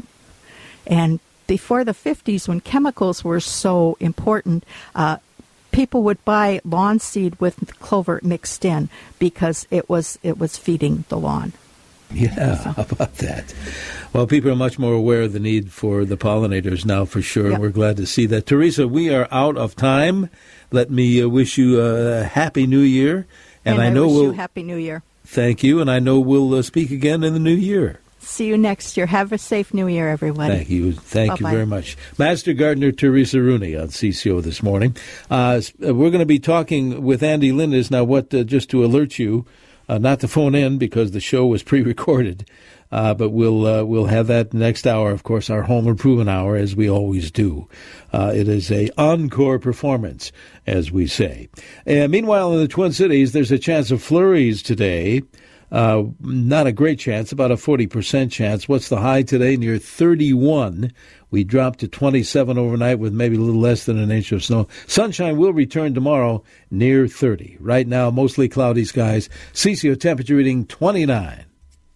And before the fifties, when chemicals were so important, uh, people would buy lawn seed with clover mixed in because it was it was feeding the lawn. Yeah, so. How about that? Well, people are much more aware of the need for the pollinators now, for sure. Yep. We're glad to see that. Teresa, we are out of time. Let me uh, wish you a happy New Year. And, and I, I know wish we'll, you happy New Year. Thank you, and I know we'll uh, speak again in the new year. See you next year. Have a safe New Year, everybody. Thank you. Thank Bye-bye. you very much. Master Gardener Teresa Rooney on C C O this morning. Uh, we're going to be talking with Andy Lindis. Now, what, uh, just to alert you, uh, not to phone in because the show was pre-recorded, uh, but we'll uh, we'll have that next hour, of course, our home improvement hour, as we always do. Uh, it is a encore performance, as we say. And meanwhile, in the Twin Cities, there's a chance of flurries today. Uh, not a great chance, about a forty percent chance. What's the high today? Near thirty-one. We dropped to twenty-seven overnight with maybe a little less than an inch of snow. Sunshine will return tomorrow near thirty. Right now, mostly cloudy skies. C C O temperature reading twenty-nine.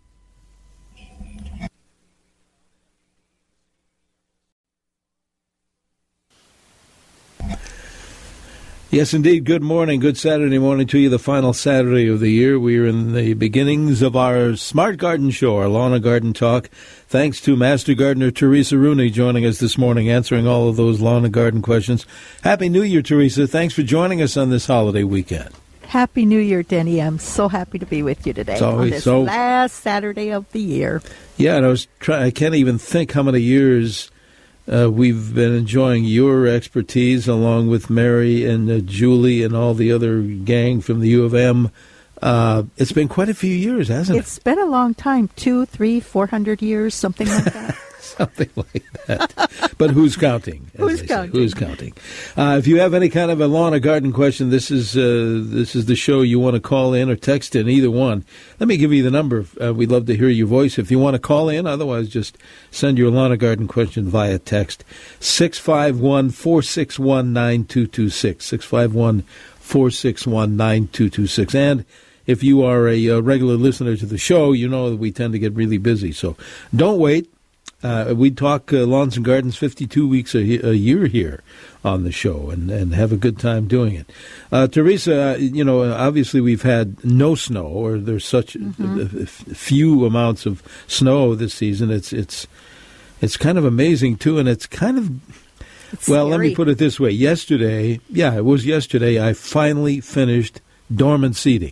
Yes, indeed. Good morning. Good Saturday morning to you, the final Saturday of the year. We are in the beginnings of our Smart Garden Show, our Lawn and Garden Talk. Thanks to Master Gardener Teresa Rooney joining us this morning, answering all of those lawn and garden questions. Happy New Year, Teresa. Thanks for joining us on this holiday weekend. Happy New Year, Denny. I'm so happy to be with you today on this so, last Saturday of the year. Yeah, and I was trying, I can't even think how many years Uh, we've been enjoying your expertise along with Mary and uh, Julie and all the other gang from the U of M. Uh, it's been quite a few years, hasn't it? It's been a long time, two, three, four hundred years, something like that. Something like that. But who's counting? Who's counting? Say. Who's counting? Uh, if you have any kind of a lawn or garden question, this is uh, this is the show you want to call in or text in, either one. Let me give you the number. Uh, we'd love to hear your voice if you want to call in. Otherwise, just send your lawn or garden question via text. six five one, four six one, nine two two six. six five one, four six one, nine two two six. And if you are a, a regular listener to the show, you know that we tend to get really busy. So don't wait. Uh, we talk uh, lawns and gardens fifty-two weeks a, a year here on the show and, and have a good time doing it. Uh, Teresa, uh, you know, obviously we've had no snow, or there's such mm-hmm. a, a, a few amounts of snow this season. It's it's it's kind of amazing, too, and it's kind of, it's well, scary. Let me put it this way. Yesterday, yeah, it was yesterday, I finally finished dormant seeding.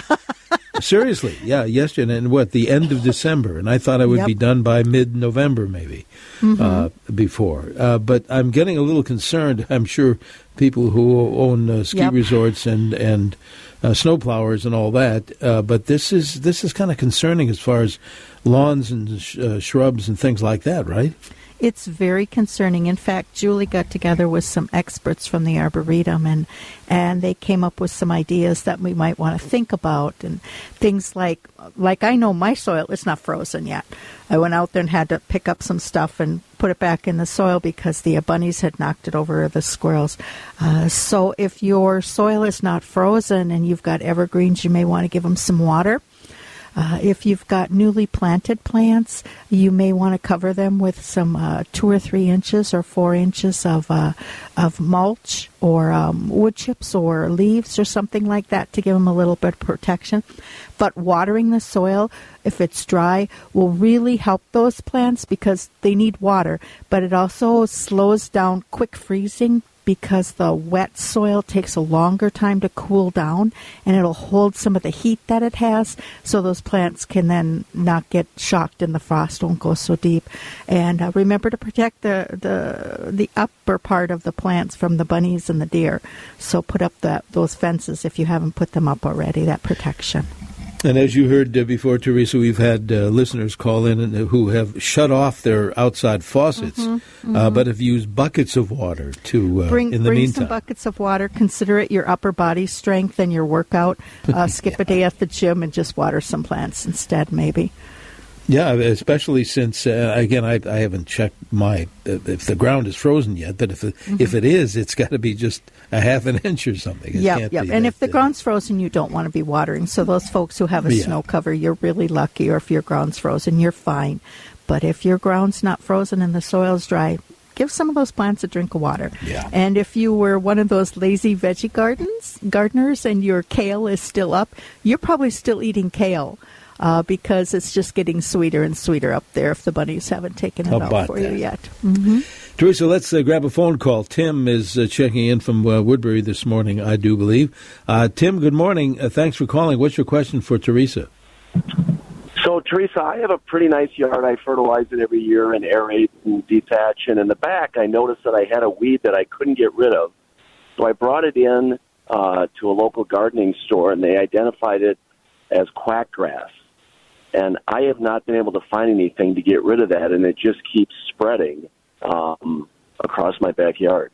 Seriously, yeah, yesterday, and what, the end of December, and I thought I would Yep. be done by mid-November maybe Mm-hmm. uh, before. Uh, but I'm getting a little concerned. I'm sure people who own uh, ski Yep. resorts and and uh, snowplowers and all that, uh, but this is this is kind of concerning as far as lawns and sh- uh, shrubs and things like that, right? It's very concerning. In fact, Julie got together with some experts from the Arboretum, and and they came up with some ideas that we might want to think about, and things like, like I know my soil is not frozen yet. I went out there and had to pick up some stuff and put it back in the soil because the bunnies had knocked it over, or the squirrels. Uh, so if your soil is not frozen and you've got evergreens, you may want to give them some water. Uh, if you've got newly planted plants, you may want to cover them with some uh, two or three inches or four inches of uh, of mulch or um, wood chips or leaves or something like that to give them a little bit of protection. But watering the soil, if it's dry, will really help those plants because they need water. But it also slows down quick freezing, because the wet soil takes a longer time to cool down, and it'll hold some of the heat that it has, so those plants can then not get shocked and the frost won't go so deep. And uh, remember to protect the, the the upper part of the plants from the bunnies and the deer. So put up that those fences if you haven't put them up already, that protection. And as you heard uh, before, Teresa, we've had uh, listeners call in and, uh, who have shut off their outside faucets, mm-hmm, mm-hmm. Uh, but have used buckets of water to, uh, bring, in the bring meantime. Some buckets of water. Consider it your upper body strength and your workout. Uh, skip yeah. a day at the gym and just water some plants instead, maybe. Yeah, especially since, uh, again, I, I haven't checked my, uh, if the ground is frozen yet, but if it, mm-hmm. if it is, it's got to be just a half an inch or something. Yeah, yeah. And that, if the uh, ground's frozen, you don't want to be watering. So those folks who have a yeah. snow cover, you're really lucky. Or if your ground's frozen, you're fine. But if your ground's not frozen and the soil's dry, give some of those plants a drink of water. Yeah. And if you were one of those lazy veggie gardens gardeners and your kale is still up, you're probably still eating kale. Uh, because it's just getting sweeter and sweeter up there if the bunnies haven't taken it How out for that? you yet. Mm-hmm. Teresa, let's uh, grab a phone call. Tim is uh, checking in from uh, Woodbury this morning, I do believe. Uh, Tim, good morning. Uh, thanks for calling. What's your question for Teresa? So, Teresa, I have a pretty nice yard. I fertilize it every year and aerate and detach. And in the back, I noticed that I had a weed that I couldn't get rid of. So I brought it in uh, to a local gardening store, and they identified it as quackgrass. And I have not been able to find anything to get rid of that, and it just keeps spreading um, across my backyard.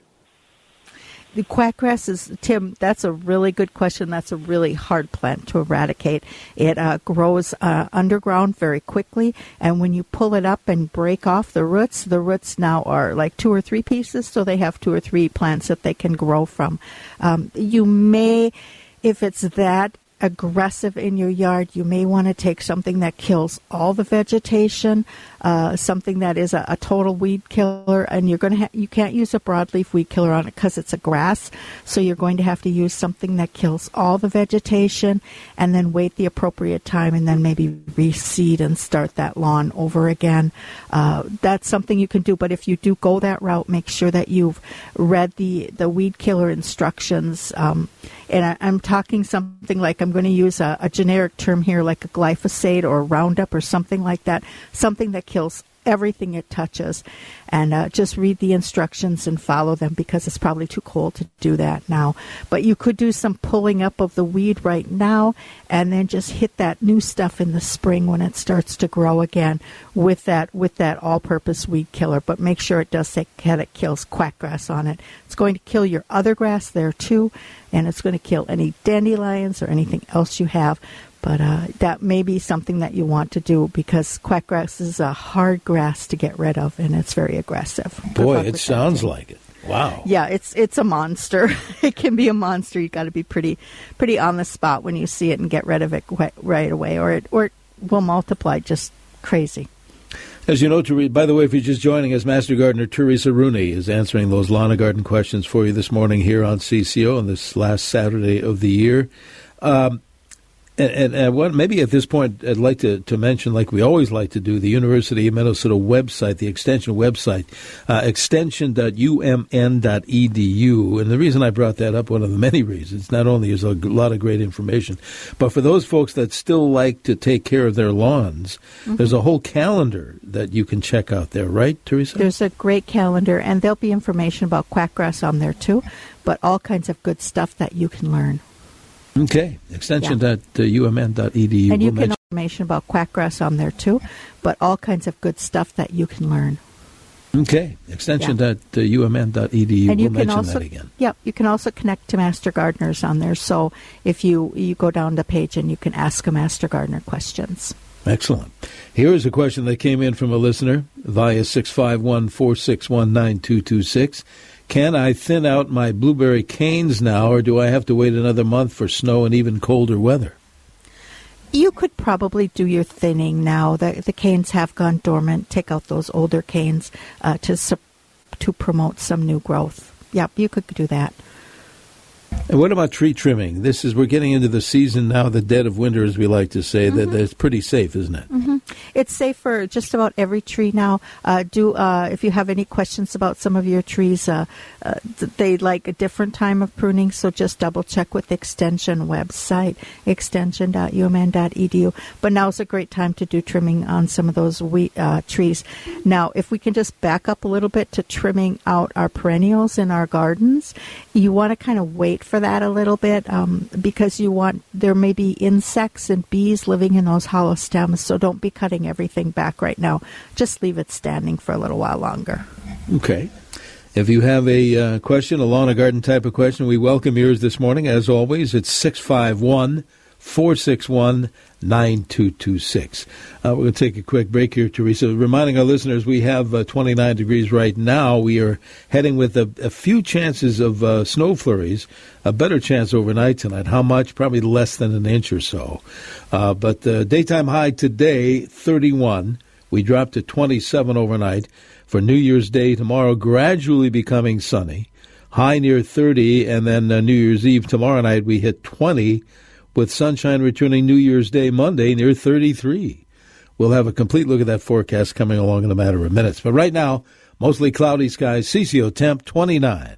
The quackgrass is, Tim, that's a really good question. That's a really hard plant to eradicate. It uh, grows uh, underground very quickly, and when you pull it up and break off the roots, the roots now are like two or three pieces, so they have two or three plants that they can grow from. Um, you may, if it's that aggressive in your yard, you may want to take something that kills all the vegetation, uh, something that is a, a total weed killer, and you're going to ha- you can't use a broadleaf weed killer on it because it's a grass, so you're going to have to use something that kills all the vegetation, and then wait the appropriate time, and then maybe reseed and start that lawn over again. Uh, that's something you can do, but if you do go that route, make sure that you've read the, the weed killer instructions. Um, and I, I'm talking something like, I'm going to use a, a generic term here, like a glyphosate or Roundup or something like that, something that kills everything it touches. And uh, just read the instructions and follow them, because it's probably too cold to do that now. But you could do some pulling up of the weed right now, and then just hit that new stuff in the spring when it starts to grow again with that with that all-purpose weed killer. But make sure it does say that it kills quackgrass on it. It's going to kill your other grass there too, and it's going to kill any dandelions or anything else you have. But uh, that may be something that you want to do, because quackgrass is a hard grass to get rid of, and it's very aggressive. Boy, it sounds like it. Wow. Yeah, it's it's a monster. It can be a monster. You've got to be pretty pretty on the spot when you see it and get rid of it right away, or it, or it will multiply just crazy. As you know, Teresa, by the way, if you're just joining us, Master Gardener Teresa Rooney is answering those lawn and garden questions for you this morning here on C C O on this last Saturday of the year. Um, And, and, and what, maybe at this point, I'd like to, to mention, like we always like to do, the University of Minnesota website, the extension website, uh, extension dot u m n dot e d u. And the reason I brought that up, one of the many reasons, not only is a lot of great information, but for those folks that still like to take care of their lawns, mm-hmm. there's a whole calendar that you can check out there, right, Teresa? There's a great calendar, and there'll be information about quackgrass on there, too, but all kinds of good stuff that you can learn. Okay, extension dot u m n dot e d u. And you we'll can information about quackgrass on there too, but all kinds of good stuff that you can learn. Okay, extension dot u m n dot e d u. And you we'll can mention also, that again. Yep, you can also connect to Master Gardeners on there. So if you, you go down the page and you can ask a Master Gardener questions. Excellent. Here is a question that came in from a listener via six five one, four six one, nine two two six. Can I thin out my blueberry canes now, or do I have to wait another month for snow and even colder weather? You could probably do your thinning now. The, the canes have gone dormant. Take out those older canes uh, to to promote some new growth. Yep, you could do that. And what about tree trimming? This is, we're getting into the season now, the dead of winter, as we like to say. Mm-hmm. That that's pretty safe, isn't it? Mm-hmm. It's safe for just about every tree now. Uh, do uh, if you have any questions about some of your trees, uh, uh, they like a different time of pruning, so just double check with the Extension website, extension dot u m n dot e d u. But now's a great time to do trimming on some of those wheat, uh, trees. Now, if we can just back up a little bit to trimming out our perennials in our gardens, you want to kind of wait for that a little bit um, because you want there may be insects and bees living in those hollow stems, so don't be cutting everything back right now. Just leave it standing for a little while longer. Okay. If you have a uh, question, a lawn or garden type of question, we welcome yours this morning. As always, it's six five one, four six one, nine two two six. Uh, we're going to take a quick break here, Teresa. Reminding our listeners, we have uh, twenty-nine degrees right now. We are heading with a, a few chances of uh, snow flurries, a better chance overnight tonight. How much? Probably less than an inch or so. Uh, but the daytime high today, thirty-one. We dropped to twenty-seven overnight. For New Year's Day tomorrow, gradually becoming sunny. High near thirty, and then uh, New Year's Eve tomorrow night, we hit twenty, with sunshine returning New Year's Day Monday near thirty-three. We'll have a complete look at that forecast coming along in a matter of minutes. But right now, mostly cloudy skies, C C O temp twenty-nine.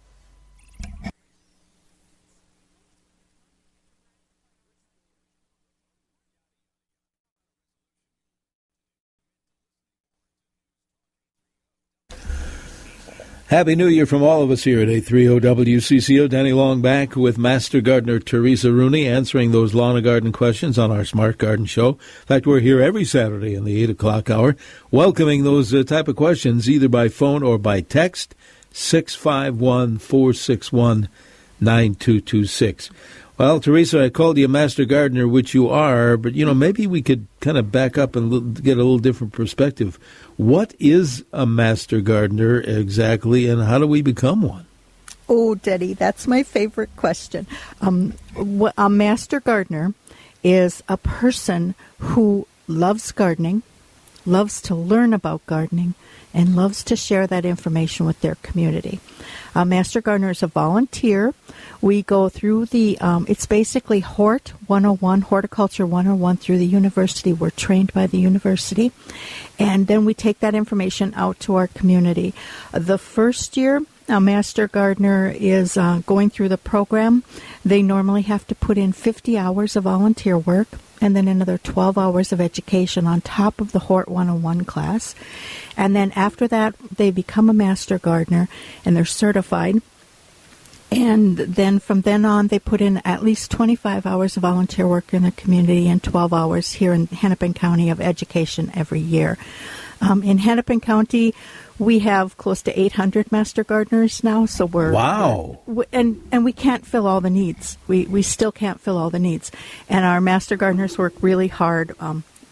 Happy New Year from all of us here at eight thirty W C C O. Danny Long back with Master Gardener Teresa Rooney answering those lawn and garden questions on our Smart Garden Show. In fact, we're here every Saturday in the eight o'clock hour, welcoming those uh, type of questions either by phone or by text, six five one, four six one, nine two two six. Well, Teresa, I called you a Master Gardener, which you are, but, you know, maybe we could kind of back up and get a little different perspective. What is a Master Gardener exactly, and how do we become one? Oh, Daddy, that's my favorite question. Um, a Master Gardener is a person who loves gardening, loves to learn about gardening, and loves to share that information with their community. A Master Gardener is a volunteer. We go through the, um, it's basically Hort one oh one, Horticulture one oh one through the university. We're trained by the university. And then we take that information out to our community. The first year, a Master Gardener is uh, going through the program. They normally have to put in fifty hours of volunteer work and then another twelve hours of education on top of the Hort one oh one class. And then after that, they become a Master Gardener, and they're certified. And then from then on, they put in at least twenty-five hours of volunteer work in the community and twelve hours here in Hennepin County of education every year. Um, in Hennepin County, we have close to eight hundred Master Gardeners now, so we're wow, we're, and and we can't fill all the needs. We we still can't fill all the needs, and our Master Gardeners work really hard. Um,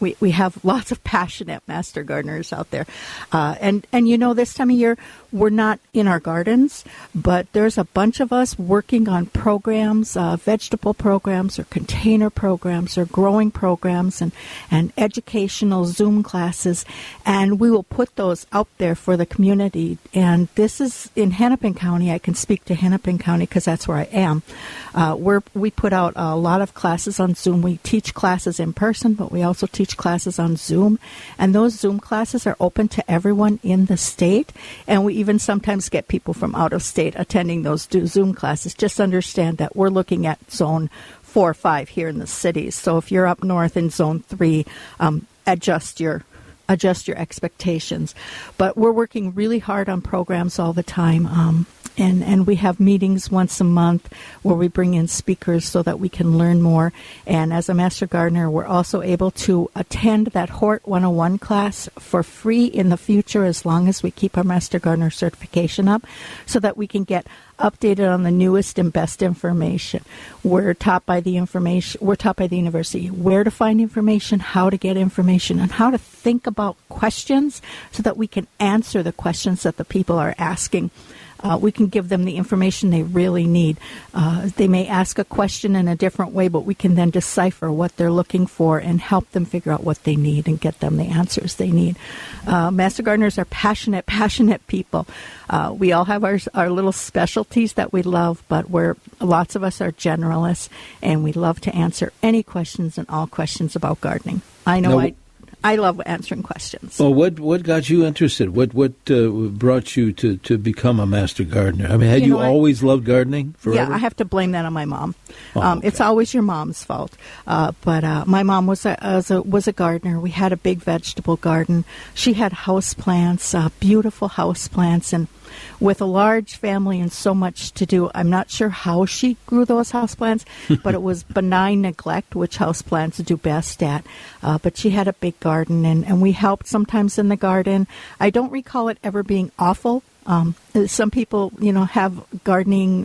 we, we have lots of passionate master gardeners out there. Uh, and, and, you know, this time of year, we're not in our gardens, but there's a bunch of us working on programs, uh, vegetable programs or container programs or growing programs and, and educational Zoom classes. And we will put those out there for the community. And this is in Hennepin County. I can speak to Hennepin County because that's where I am. Uh, we're, we put out a lot of classes on Zoom. We teach classes in person, but we also teach classes on Zoom. And those Zoom classes are open to everyone in the state. And we even sometimes get people from out of state attending those Zoom classes. Just understand that we're looking at zone four or five here in the cities. So if you're up north in zone three, um, adjust your adjust your expectations. But we're working really hard on programs all the time. Um, And, and we have meetings once a month where we bring in speakers so that we can learn more. And as a Master Gardener, we're also able to attend that Hort one oh one class for free in the future as long as we keep our Master Gardener certification up so that we can get updated on the newest and best information. We're taught by the information, we're taught by the university where to find information, how to get information, and how to think about questions so that we can answer the questions that the people are asking. Uh, we can give them the information they really need. Uh, they may ask a question in a different way, but we can then decipher what they're looking for and help them figure out what they need and get them the answers they need. Uh, Master Gardeners are passionate, passionate people. Uh, we all have our, our little specialties that we love, but we're, lots of us are generalists, and we love to answer any questions and all questions about gardening. I know no. I... I love answering questions. Well, what what got you interested? What what uh, brought you to, to become a master gardener? I mean, had you, you know, always I, loved gardening forever? Yeah, I have to blame that on my mom. Oh, um, okay. It's always your mom's fault. Uh, but uh, my mom was a, was a was a gardener. We had a big vegetable garden. She had house plants, uh, beautiful house plants, and with a large family and so much to do, I'm not sure how she grew those houseplants, but it was benign neglect, which houseplants do best at. Uh, but she had a big garden, and, and we helped sometimes in the garden. I don't recall it ever being awful. Um, some people, you know, have gardening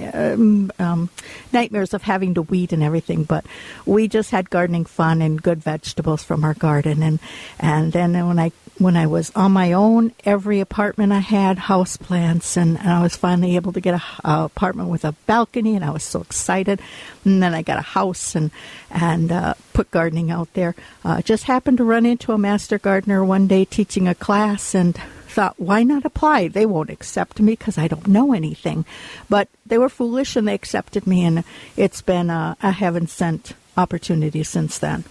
um, um, nightmares of having to weed and everything, but we just had gardening fun and good vegetables from our garden. And and then when I when I was on my own, every apartment I had house plants, and, and I was finally able to get a, a apartment with a balcony, and I was so excited. And then I got a house and and uh, put gardening out there. Uh, just happened to run into a master gardener one day teaching a class, and thought, why not apply? They won't accept me because I don't know anything. But they were foolish, and they accepted me, and it's been a, a heaven-sent opportunity since then.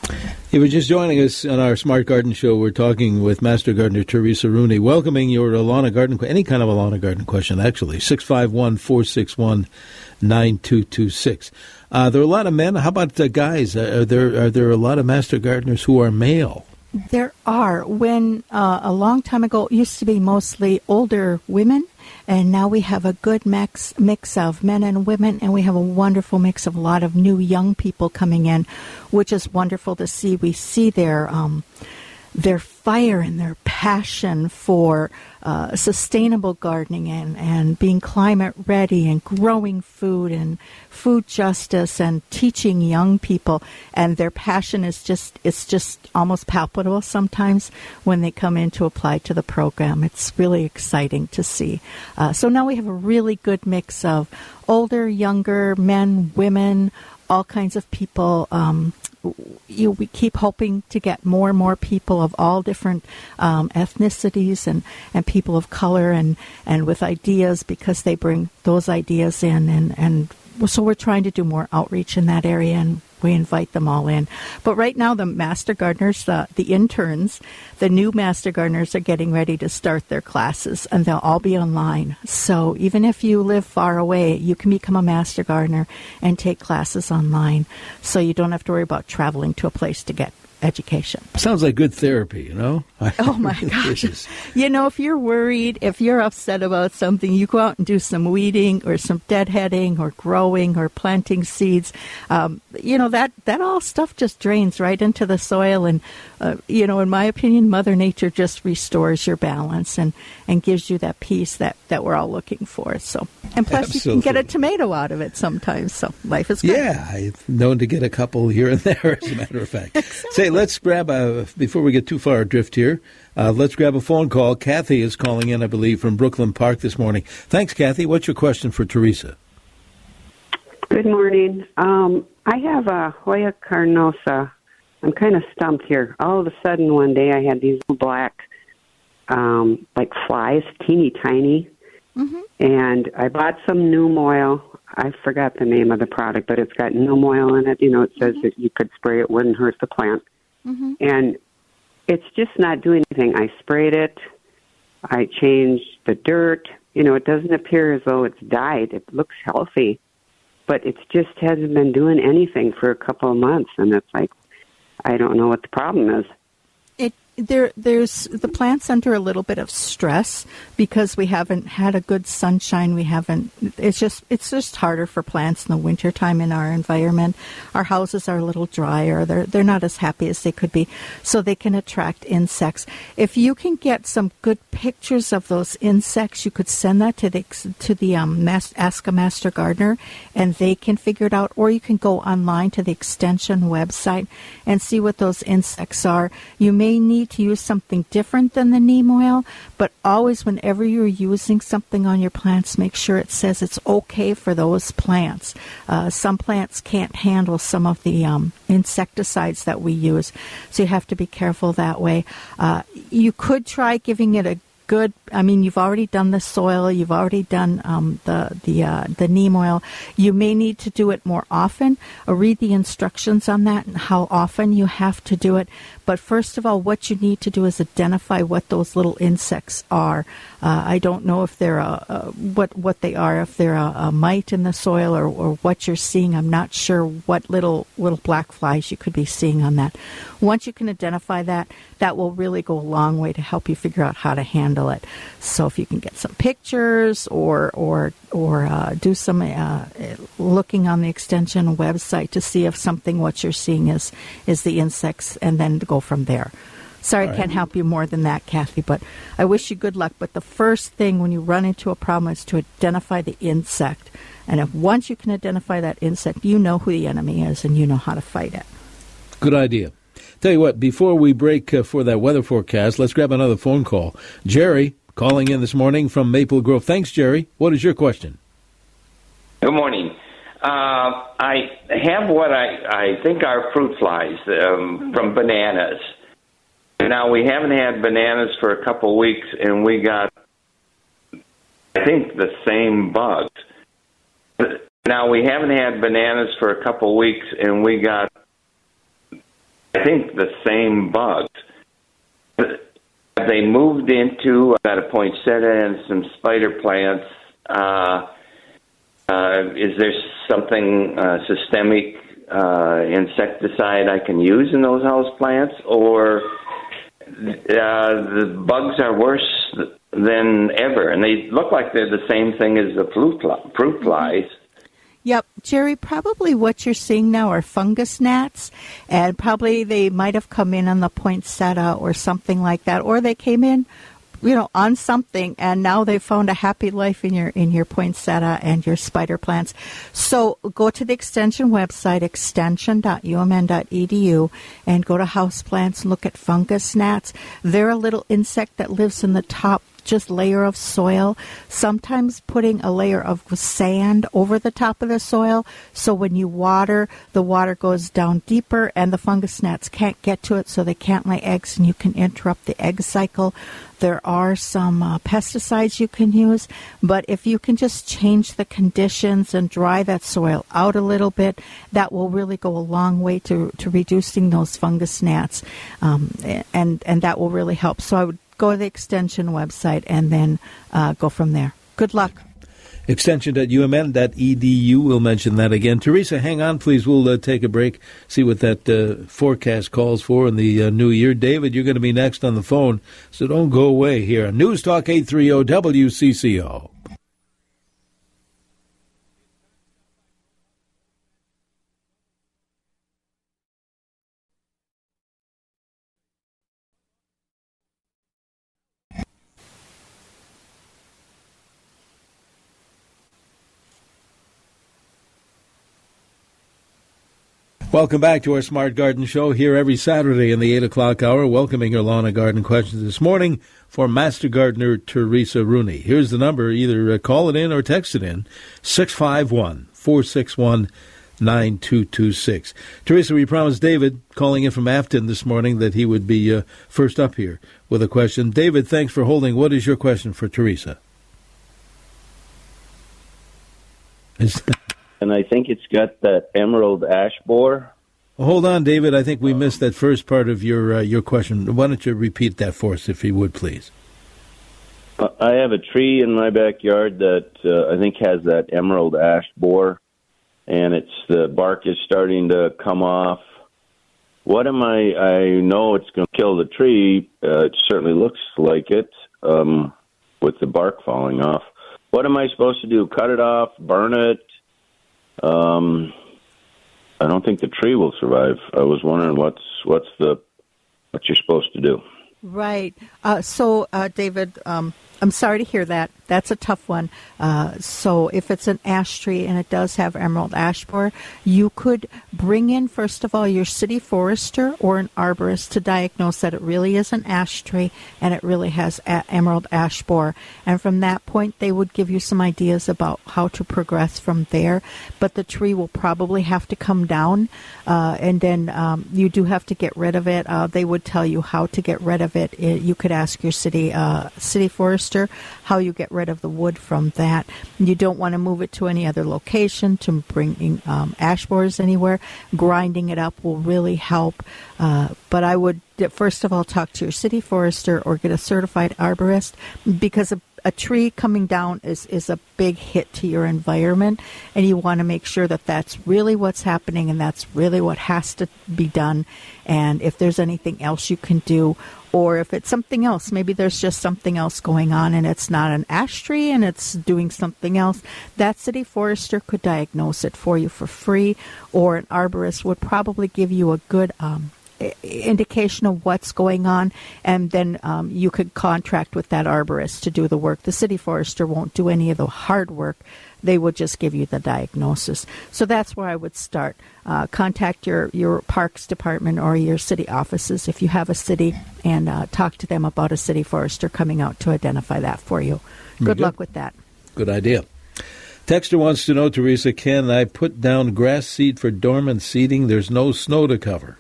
If you're just joining us on our Smart Garden Show, we're talking with Master Gardener Teresa Rooney, welcoming your Alana Garden, any kind of Alana Garden question, actually, six five one, four six one, nine two two six. Uh, there are a lot of men. How about uh, guys? Uh, are there are there a lot of Master Gardeners who are male? There are. When uh, a long time ago, it used to be mostly older women, and now we have a good mix, mix of men and women, and we have a wonderful mix of a lot of new young people coming in, which is wonderful to see. We see their um, their fire and their passion for uh, sustainable gardening and, and being climate ready and growing food and food justice and teaching young people. And their passion is just, it's just almost palpable sometimes when they come in to apply to the program. It's really exciting to see. Uh, so now we have a really good mix of older, younger, men, women, all kinds of people. Um, You, we keep hoping to get more and more people of all different um, ethnicities and, and people of color and, and with ideas, because they bring those ideas in. And, and so we're trying to do more outreach in that area, and we invite them all in. But right now, the Master Gardeners, the, the interns, the new Master Gardeners are getting ready to start their classes, and they'll all be online. So even if you live far away, you can become a Master Gardener and take classes online, so you don't have to worry about traveling to a place to get education. Sounds like good therapy, you know? Oh, my gosh. You know, if you're worried, if you're upset about something, you go out and do some weeding or some deadheading or growing or planting seeds. Um, you know, that, that all stuff just drains right into the soil. And, uh, you know, in my opinion, Mother Nature just restores your balance and, and gives you that peace that, that we're all looking for. So, and plus Absolutely. You can get a tomato out of it sometimes. So life is good. Yeah, I've known to get a couple here and there, as a matter of fact. Say, let's grab a, before we get too far adrift here, uh, let's grab a phone call. Kathy is calling in, I believe, from Brooklyn Park this morning. Thanks, Kathy. What's your question for Teresa? Good morning. Um, I have a Hoya carnosa. I'm kind of stumped here. All of a sudden one day I had these black, um, like flies, teeny tiny, mm-hmm. and I bought some neem oil. I forgot the name of the product, but it's got neem oil in it. You know, it says mm-hmm. that you could spray it, wouldn't hurt the plant. Mm-hmm. And it's just not doing anything. I sprayed it. I changed the dirt. You know, it doesn't appear as though it's died. It looks healthy, but it just hasn't been doing anything for a couple of months. And it's like, I don't know what the problem is. It there there's the plant's under a little bit of stress because we haven't had a good sunshine. We haven't it's just it's just harder for plants in the wintertime in our environment. Our houses are a little drier. They're they're not as happy as they could be, so they can attract insects. If you can get some good pictures of those insects, you could send that to the to the um mas- Ask a Master Gardener, and they can figure it out. Or you can go online to the Extension website and see what those insects are. You may need to use something different than the neem oil, but always whenever you're using something on your plants, make sure it says it's okay for those plants. Uh, some plants can't handle some of the um, insecticides that we use, so you have to be careful that way. Uh, you could try giving it a good, I mean, you've already done the soil, you've already done um, the the uh, the neem oil. You may need to do it more often, or read the instructions on that and how often you have to do it. But first of all, what you need to do is identify what those little insects are. Uh, I don't know if they're a, a, what what they are, if they're a, a mite in the soil or, or what you're seeing. I'm not sure what little little black flies you could be seeing on that. Once you can identify that, that will really go a long way to help you figure out how to handle it. So if you can get some pictures or or or uh, do some uh, looking on the Extension website to see if something what you're seeing is is the insects, and then to go from there. Sorry, I can't help you more than that, Kathy, but I wish you good luck. But the first thing when you run into a problem is to identify the insect. And if once you can identify that insect, you know who the enemy is and you know how to fight it. Good idea. Tell you what, before we break uh, for that weather forecast, let's grab another phone call. Jerry, calling in this morning from Maple Grove. Thanks, Jerry. What is your question? Good morning. Uh, I have what I, I think are fruit flies um, from bananas. Now, we haven't had bananas for a couple of weeks, and we got, I think, the same bugs. Now, we haven't had bananas for a couple of weeks, and we got, I think, the same bugs. They moved into, I got a poinsettia and some spider plants. Uh, uh, is there something uh, systemic uh, insecticide I can use in those house plants, or uh, the bugs are worse than ever, and they look like they're the same thing as the fruit fly, fruit flies. Yep, Jerry, probably what you're seeing now are fungus gnats, and probably they might have come in on the poinsettia or something like that, or they came in, you know, on something, and now they found a happy life in your in your poinsettia and your spider plants. So go to the Extension website, extension dot u m n dot e d u, and go to houseplants and look at fungus gnats. They're a little insect that lives in the top just layer of soil, sometimes putting a layer of sand over the top of the soil, so when you water, the water goes down deeper and the fungus gnats can't get to it, so they can't lay eggs and you can interrupt the egg cycle. There are some uh, pesticides you can use, but if you can just change the conditions and dry that soil out a little bit, that will really go a long way to, to reducing those fungus gnats, um, and, and that will really help. So I would go to the Extension website and then uh, go from there. Good luck. extension dot u m n dot e d u. We'll mention that again. Teresa, hang on, please. We'll uh, take a break, see what that uh, forecast calls for in the uh, new year. David, you're going to be next on the phone, so don't go away here on News Talk eight thirty W C C O. Welcome back to our Smart Garden Show here every Saturday in the eight o'clock hour, welcoming your lawn and garden questions this morning for Master Gardener Teresa Rooney. Here's the number. Either uh, call it in or text it in, six five one, four six one, nine two two six. Teresa, we promised David, calling in from Afton this morning, that he would be uh, first up here with a question. David, thanks for holding. What is your question for Teresa? Is And I think it's got that emerald ash borer. Well, hold on, David. I think we missed that first part of your uh, your question. Why don't you repeat that for us, if you would, please? I have a tree in my backyard that uh, I think has that emerald ash borer, and it's the bark is starting to come off. What am I? I know it's going to kill the tree. Uh, it certainly looks like it, um, with the bark falling off. What am I supposed to do? Cut it off? Burn it? Um, I don't think the tree will survive. I was wondering what's what's the what you're supposed to do. Right. Uh, so, uh, David, um, I'm sorry to hear that. That's a tough one. Uh, so if it's an ash tree and it does have emerald ash borer, you could bring in, first of all, your city forester or an arborist to diagnose that it really is an ash tree and it really has a- emerald ash borer. And from that point, they would give you some ideas about how to progress from there. But the tree will probably have to come down, uh, and then um, you do have to get rid of it. Uh, they would tell you how to get rid of it. it you could ask your city uh, city forester how you get rid of the wood from that. You don't want to move it to any other location to bring um, ash borers anywhere. Grinding it up will really help. Uh, but I would, first of all, talk to your city forester or get a certified arborist, because a, a tree coming down is, is a big hit to your environment, and you want to make sure that that's really what's happening and that's really what has to be done. And if there's anything else you can do, or if it's something else, maybe there's just something else going on and it's not an ash tree and it's doing something else, that city forester could diagnose it for you for free, or an arborist would probably give you a good um, indication of what's going on, and then um, you could contract with that arborist to do the work. The city forester won't do any of the hard work. They would just give you the diagnosis. So that's where I would start. Uh, contact your, your parks department or your city offices if you have a city, and uh, talk to them about a city forester coming out to identify that for you. Good, good luck with that. Good idea. Texter wants to know, Teresa, can I put down grass seed for dormant seeding? There's no snow to cover.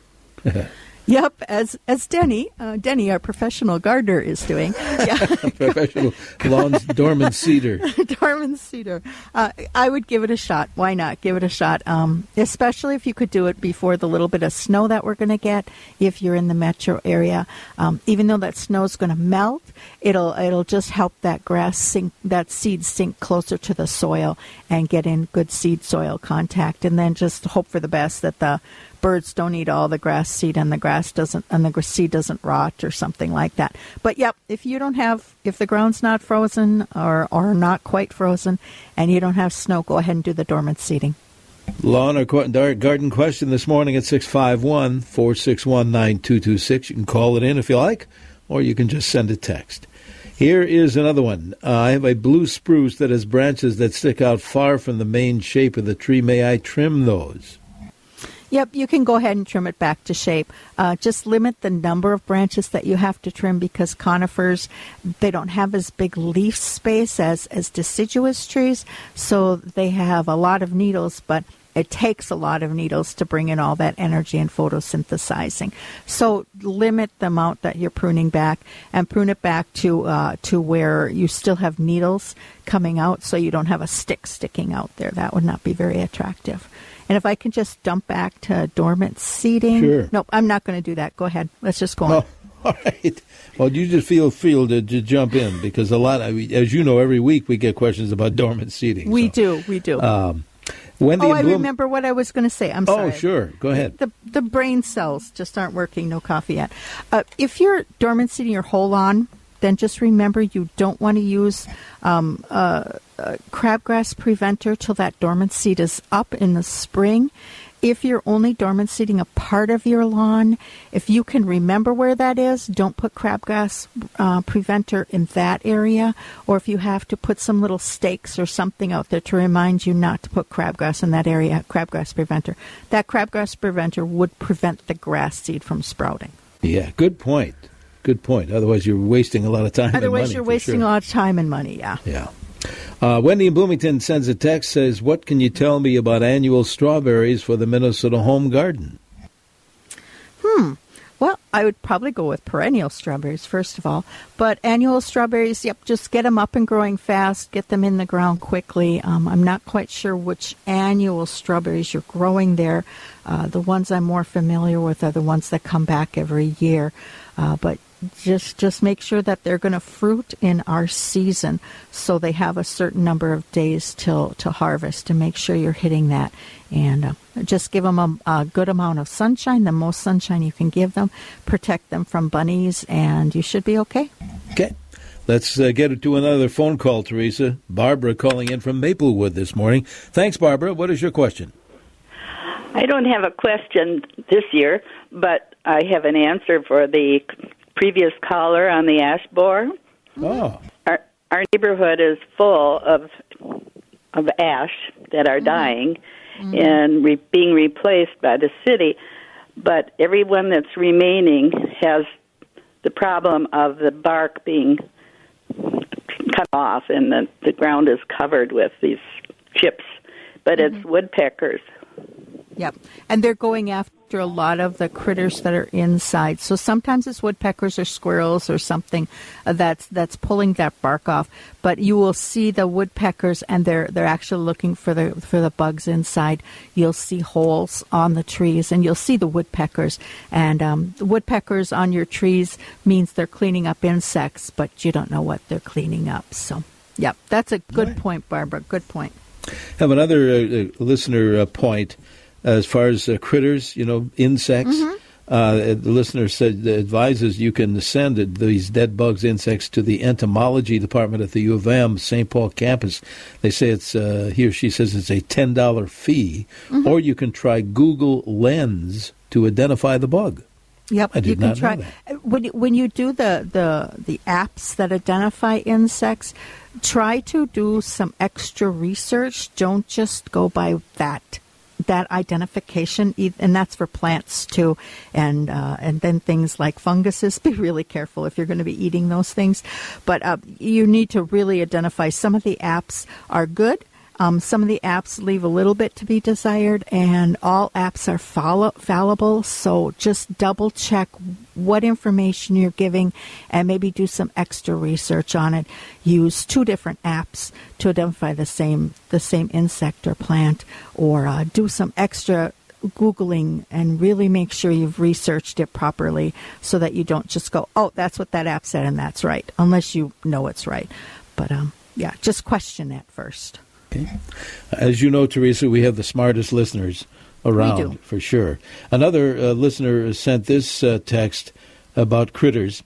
Yep, as as Denny, uh, Denny, our professional gardener, is doing. Yeah. Professional lawn dormant cedar. Dormant cedar. Uh, I would give it a shot. Why not? Give it a shot, um, especially if you could do it before the little bit of snow that we're going to get if you're in the metro area. Um, even though that snow is going to melt, it'll it'll just help that grass sink, that seed sink closer to the soil and get in good seed soil contact, and then just hope for the best that the birds don't eat all the grass seed and the grass doesn't and the seed doesn't rot or something like that. But yep, if you don't have, if the ground's not frozen or or not quite frozen and you don't have snow, go ahead and do the dormant seeding. Lawn or garden question this morning at six five one, four six one, nine two two six. You can call it in if you like, or you can just send a text. Here is another one. Uh, I have a blue spruce that has branches that stick out far from the main shape of the tree. May I trim those? Yep, you can go ahead and trim it back to shape. Uh, just limit the number of branches that you have to trim, because conifers, they don't have as big leaf space as, as deciduous trees, so they have a lot of needles, but it takes a lot of needles to bring in all that energy and photosynthesizing. So limit the amount that you're pruning back, and prune it back to uh, to where you still have needles coming out, so you don't have a stick sticking out there. That would not be very attractive. And if I can just dump back to dormant seeding. Sure. Nope, I'm not going to do that. Go ahead. Let's just go on. Oh, all right. Well, you just feel feel to, to jump in, because a lot, of, as you know, every week we get questions about dormant seeding. We so, do. We do. Um, Wendy oh, I Bloom- remember what I was going to say. I'm sorry. Oh, sure. Go ahead. The the brain cells just aren't working. No coffee yet. Uh, if you're dormant seeding your whole lawn, then just remember you don't want to use um, uh, uh, crabgrass preventer till that dormant seed is up in the spring. If you're only dormant seeding a part of your lawn, if you can remember where that is, don't put crabgrass uh, preventer in that area. Or if you have to put some little stakes or something out there to remind you not to put crabgrass in that area, crabgrass preventer. That crabgrass preventer would prevent the grass seed from sprouting. Yeah, good point. Good point. Otherwise, you're wasting a lot of time and money. Otherwise, you're wasting sure. a lot of time and money, yeah. Yeah. Uh, Wendy in Bloomington sends a text, says, what can you tell me about annual strawberries for the Minnesota home garden? Hmm. Well, I would probably go with perennial strawberries, first of all. But annual strawberries, yep, just get them up and growing fast, get them in the ground quickly. Um, I'm not quite sure which annual strawberries you're growing there. Uh, the ones I'm more familiar with are the ones that come back every year. Uh, but just just make sure that they're going to fruit in our season, so they have a certain number of days till to harvest, to make sure you're hitting that. And uh, just give them a, a good amount of sunshine, the most sunshine you can give them. Protect them from bunnies, and you should be okay. Okay. Let's uh, get to another phone call, Teresa. Barbara calling in from Maplewood this morning. Thanks, Barbara. What is your question? I don't have a question this year, but I have an answer for the previous caller on the ash borer. Oh. Our, our neighborhood is full of of ash that are dying mm-hmm. and re- being replaced by the city, but everyone that's remaining has the problem of the bark being cut off, and the, the ground is covered with these chips, but mm-hmm. it's woodpeckers. Yep, and they're going after a lot of the critters that are inside. So sometimes it's woodpeckers or squirrels or something that's that's pulling that bark off. But you will see the woodpeckers, and they're they're actually looking for the for the bugs inside. You'll see holes on the trees, and you'll see the woodpeckers. And um, the woodpeckers on your trees means they're cleaning up insects, but you don't know what they're cleaning up. So, yeah, that's a good right. point, Barbara. Good point. Have another uh, listener uh, point. As far as uh, critters, you know, insects, mm-hmm. uh, the listener said advises you can send these dead bugs, insects to the entomology department at the U of M Saint Paul campus. They say it's, uh, he or she says it's a ten dollars fee, mm-hmm. or you can try Google Lens to identify the bug. Yep, I did you can not try. know that. When when you do the, the the apps that identify insects, try to do some extra research. Don't just go by that. that identification, and that's for plants too, and uh, and then things like funguses. Be really careful if you're going to be eating those things. But uh, you need to really identify. Some of the apps are good. Um, some of the apps leave a little bit to be desired, and all apps are follow- fallible, so just double check what information you're giving and maybe do some extra research on it. Use two different apps to identify the same the same insect or plant, or uh, do some extra Googling and really make sure you've researched it properly so that you don't just go, oh, that's what that app said and that's right, unless you know it's right. But, um, yeah, just question it first. Okay. As you know, Teresa, we have the smartest listeners around, for sure. Another uh, listener sent this uh, text about critters.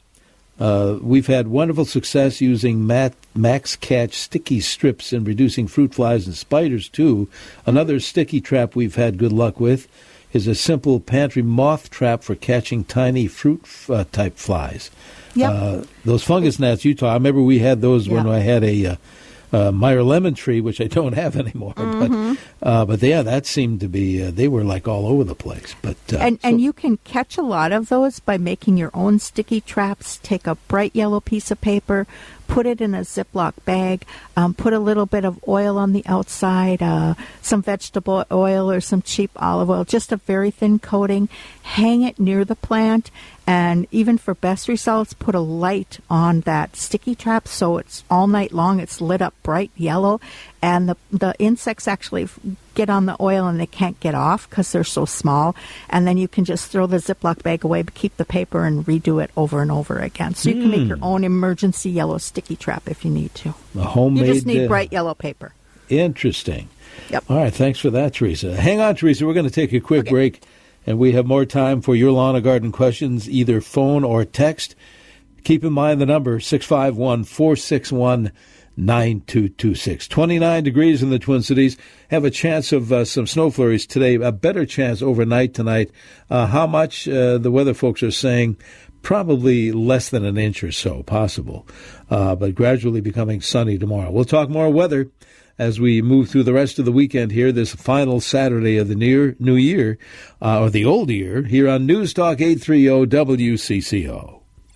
Uh, we've had wonderful success using Mat- Max Catch sticky strips and reducing fruit flies and spiders, too. Another sticky trap we've had good luck with is a simple pantry moth trap for catching tiny fruit-type uh, flies. Yep. Uh, those fungus gnats you talk, I remember we had those yeah. when I had a... Uh, Uh, Meyer lemon tree, which I don't have anymore, mm-hmm. but uh, but yeah, that seemed to be uh, they were like all over the place. But uh, and so. and you can catch a lot of those by making your own sticky traps. Take a bright yellow piece of paper, put it in a Ziploc bag, um, put a little bit of oil on the outside, uh, some vegetable oil or some cheap olive oil, just a very thin coating. Hang it near the plant. And even for best results, put a light on that sticky trap so it's all night long. It's lit up bright yellow, and the the insects actually get on the oil and they can't get off because they're so small. And then you can just throw the Ziploc bag away, but keep the paper and redo it over and over again. So you mm. can make your own emergency yellow sticky trap if you need to. A homemade. You just need uh, bright yellow paper. Interesting. Yep. All right. Thanks for that, Teresa. Hang on, Teresa. We're going to take a quick okay. break. And we have more time for your lawn and garden questions, either phone or text. Keep in mind the number, six five one, four six one, nine two two six. twenty-nine degrees in the Twin Cities. Have a chance of uh, some snow flurries today, a better chance overnight tonight. Uh, how much? Uh, the weather folks are saying probably less than an inch or so possible, uh, but gradually becoming sunny tomorrow. We'll talk more weather as we move through the rest of the weekend here, this final Saturday of the near new year, uh, or the old year, here on News Talk eight thirty W C C O.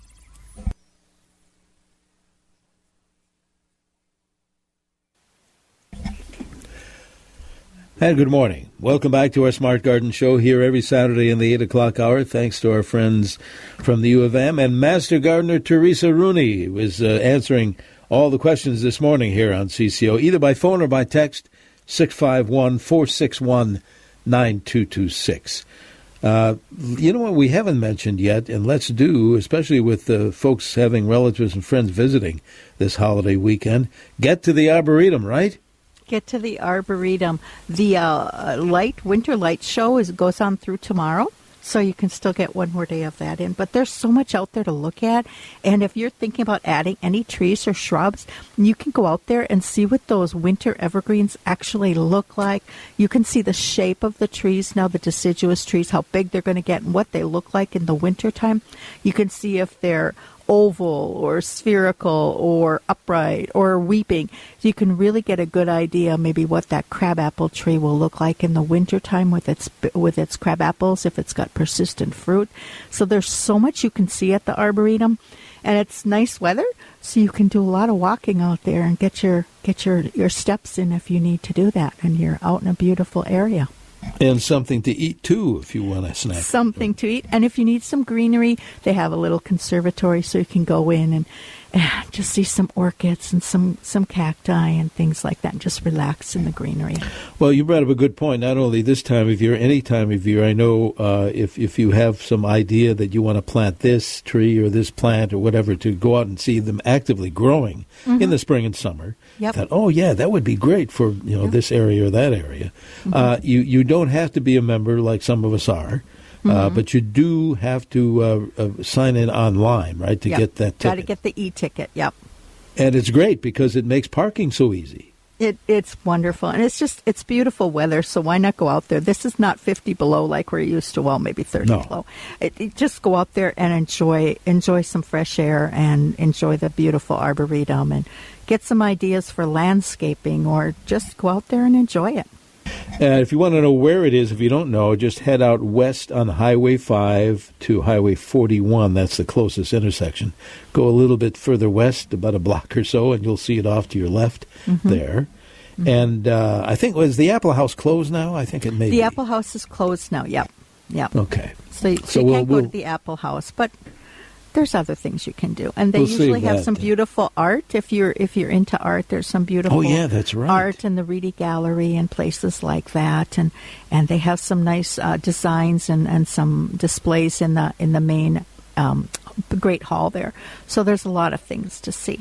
And good morning. Welcome back to our Smart Garden Show here every Saturday in the eight o'clock hour. Thanks to our friends from the U of M. And Master Gardener Teresa Rooney was uh, answering all the questions this morning here on C C O, either by phone or by text, six five one, four six one, nine two two six. Uh, you know what we haven't mentioned yet, and let's do, especially with the uh, folks having relatives and friends visiting this holiday weekend, get to the Arboretum, right? Get to the Arboretum. The uh, light winter light show is goes on through tomorrow, so you can still get one more day of that in. But there's so much out there to look at, and if you're thinking about adding any trees or shrubs, you can go out there and see what those winter evergreens actually look like. You can see the shape of the trees now, the deciduous trees, how big they're going to get, and what they look like in the wintertime. You can see if they're oval or spherical or upright or weeping. So you can really get a good idea maybe what that crabapple tree will look like in the wintertime with its with its crabapples if it's got persistent fruit. So there's so much you can see at the Arboretum, and it's nice weather, so you can do a lot of walking out there and get your get your, your steps in if you need to do that, and you're out in a beautiful area. And something to eat, too, if you want a snack. Something to eat. And if you need some greenery, they have a little conservatory so you can go in and, and just see some orchids and some, some cacti and things like that and just relax in the greenery. Well, you brought up a good point. Not only this time of year, any time of year. I know uh, if, if you have some idea that you want to plant this tree or this plant or whatever, to go out and see them actively growing mm-hmm. in the spring and summer. Yep. That, oh, yeah, that would be great for you know yep. this area or that area. Mm-hmm. Uh, you, you don't have to be a member like some of us are, mm-hmm. uh, but you do have to uh, uh, sign in online, right, to yep. get that ticket. Got to get the e-ticket, yep. And it's great because it makes parking so easy. It It's wonderful, and it's just, it's beautiful weather, so why not go out there? This is not fifty below like we're used to, well, maybe thirty no. below. It, it, just go out there and enjoy enjoy some fresh air and enjoy the beautiful Arboretum and get some ideas for landscaping, or just go out there and enjoy it. Uh, if you want to know where it is, if you don't know, just head out west on Highway five to Highway forty-one. That's the closest intersection. Go a little bit further west, about a block or so, and you'll see it off to your left mm-hmm. there. Mm-hmm. And uh, I think, was the Apple House closed now? I think it may the be. The Apple House is closed now, yep. yep. Okay. So, you, so so you we'll, can't go we'll, to the Apple House, but there's other things you can do, and they we'll usually have that, some then. beautiful art. If you're if you're into art, there's some beautiful oh, yeah, that's right. art in the Reedy Gallery and places like that, and and they have some nice uh, designs and, and some displays in the in the main um, Great Hall there. So there's a lot of things to see.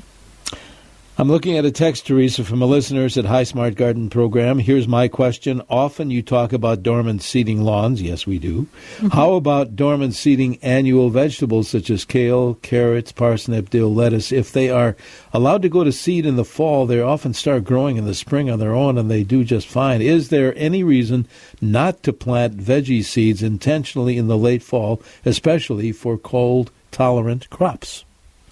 I'm looking at a text, Teresa, from a listener at High Smart Garden Program. Here's my question. Often you talk about dormant seeding lawns. Yes, we do. Mm-hmm. How about dormant seeding annual vegetables such as kale, carrots, parsnip, dill, lettuce? If they are allowed to go to seed in the fall, they often start growing in the spring on their own, and they do just fine. Is there any reason not to plant veggie seeds intentionally in the late fall, especially for cold-tolerant crops?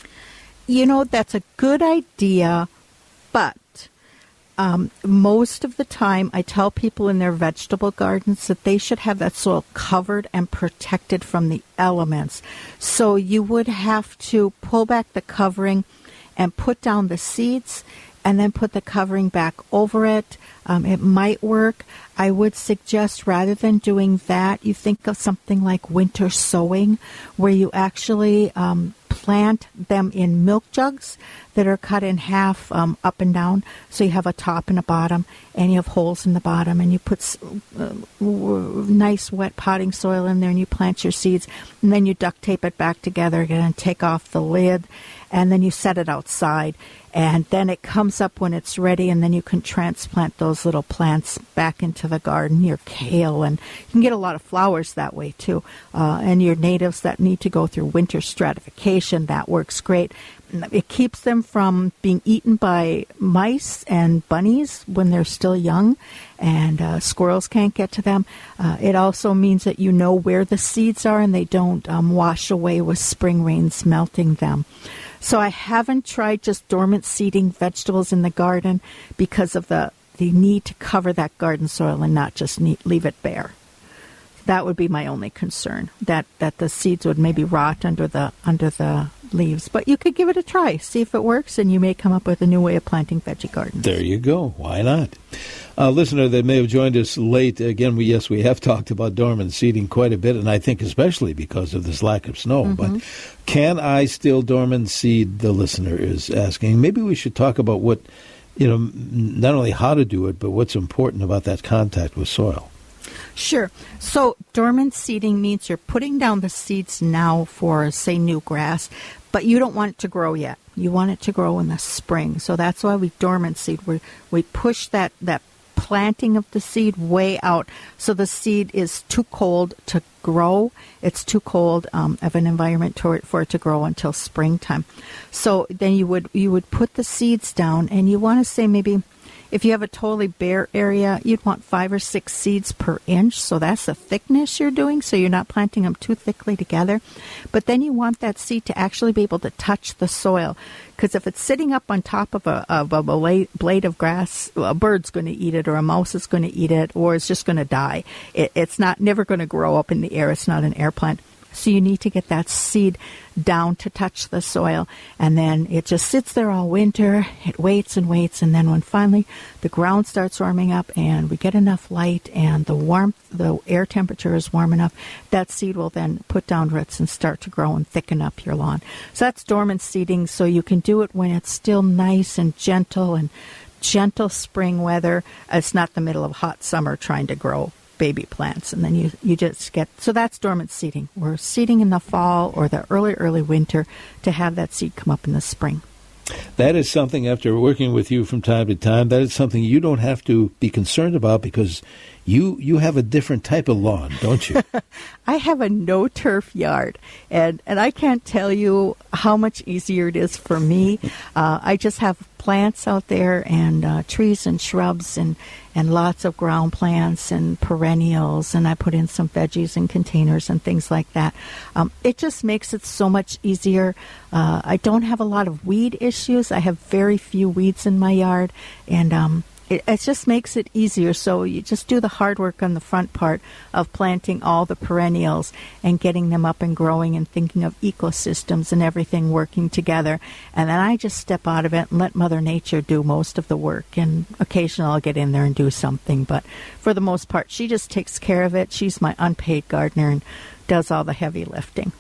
You know, that's a good idea, but um, most of the time I tell people in their vegetable gardens that they should have that soil covered and protected from the elements. So you would have to pull back the covering and put down the seeds and then put the covering back over it. Um, it might work. I would suggest rather than doing that, you think of something like winter sowing, where you actually um, plant them in milk jugs that are cut in half um, up and down. So you have a top and a bottom, and you have holes in the bottom, and you put uh, nice wet potting soil in there, and you plant your seeds, and then you duct tape it back together again and take off the lid, and then you set it outside. And then it comes up when it's ready, and then you can transplant those little plants back into the garden, your kale, and you can get a lot of flowers that way too. Uh, and your natives that need to go through winter stratification, that works great. it keeps them from being eaten by mice and bunnies when they're still young, and uh, squirrels can't get to them. Uh, it also means that you know where the seeds are and they don't um, wash away with spring rains melting them. So I haven't tried just dormant seeding vegetables in the garden because of the, the need to cover that garden soil and not just need, leave it bare. That would be my only concern, that, that the seeds would maybe rot under the under the leaves. But you could give it a try, see if it works, and you may come up with a new way of planting veggie gardens. There you go. Why not? A listener that may have joined us late, again, we yes, we have talked about dormant seeding quite a bit, and I think especially because of this lack of snow. Mm-hmm. But can I still dormant seed, the listener is asking. Maybe we should talk about what, you know, not only how to do it, but what's important about that contact with soil. Sure. So dormant seeding means you're putting down the seeds now for, say, new grass, but you don't want it to grow yet. You want it to grow in the spring. So that's why we dormant seed. We we push that, that planting of the seed way out so the seed is too cold to grow. It's too cold um, of an environment to, for it to grow until springtime. So then you would you would put the seeds down, and you want to say maybe, if you have a totally bare area, you'd want five or six seeds per inch. So that's the thickness you're doing, so you're not planting them too thickly together. But then you want that seed to actually be able to touch the soil. Because if it's sitting up on top of a, of a blade of grass, a bird's going to eat it, or a mouse is going to eat it, or it's just going to die. It, it's not never going to grow up in the air. It's not an air plant. So you need to get that seed down to touch the soil, and then it just sits there all winter. It waits and waits, and then when finally the ground starts warming up and we get enough light and the warmth, the air temperature is warm enough, that seed will then put down roots and start to grow and thicken up your lawn. So that's dormant seeding, so you can do it when it's still nice and gentle and gentle spring weather. It's not the middle of hot summer trying to grow baby plants, and then you, you just get, so that's dormant seeding. We're seeding in the fall or the early, early winter to have that seed come up in the spring. That is something, after working with you from time to time, that is something you don't have to be concerned about because you you have a different type of lawn, don't you? I have a no-turf yard, and, and I can't tell you how much easier it is for me. Uh, I just have plants out there and uh, trees and shrubs and, and lots of ground plants and perennials, and I put in some veggies in containers and things like that. Um, it just makes it so much easier. Uh, I don't have a lot of weed issues. I have very few weeds in my yard, and um, it, it just makes it easier. So you just do the hard work on the front part of planting all the perennials and getting them up and growing and thinking of ecosystems and everything working together. And then I just step out of it and let Mother Nature do most of the work. And occasionally I'll get in there and do something. But for the most part, she just takes care of it. She's my unpaid gardener and does all the heavy lifting.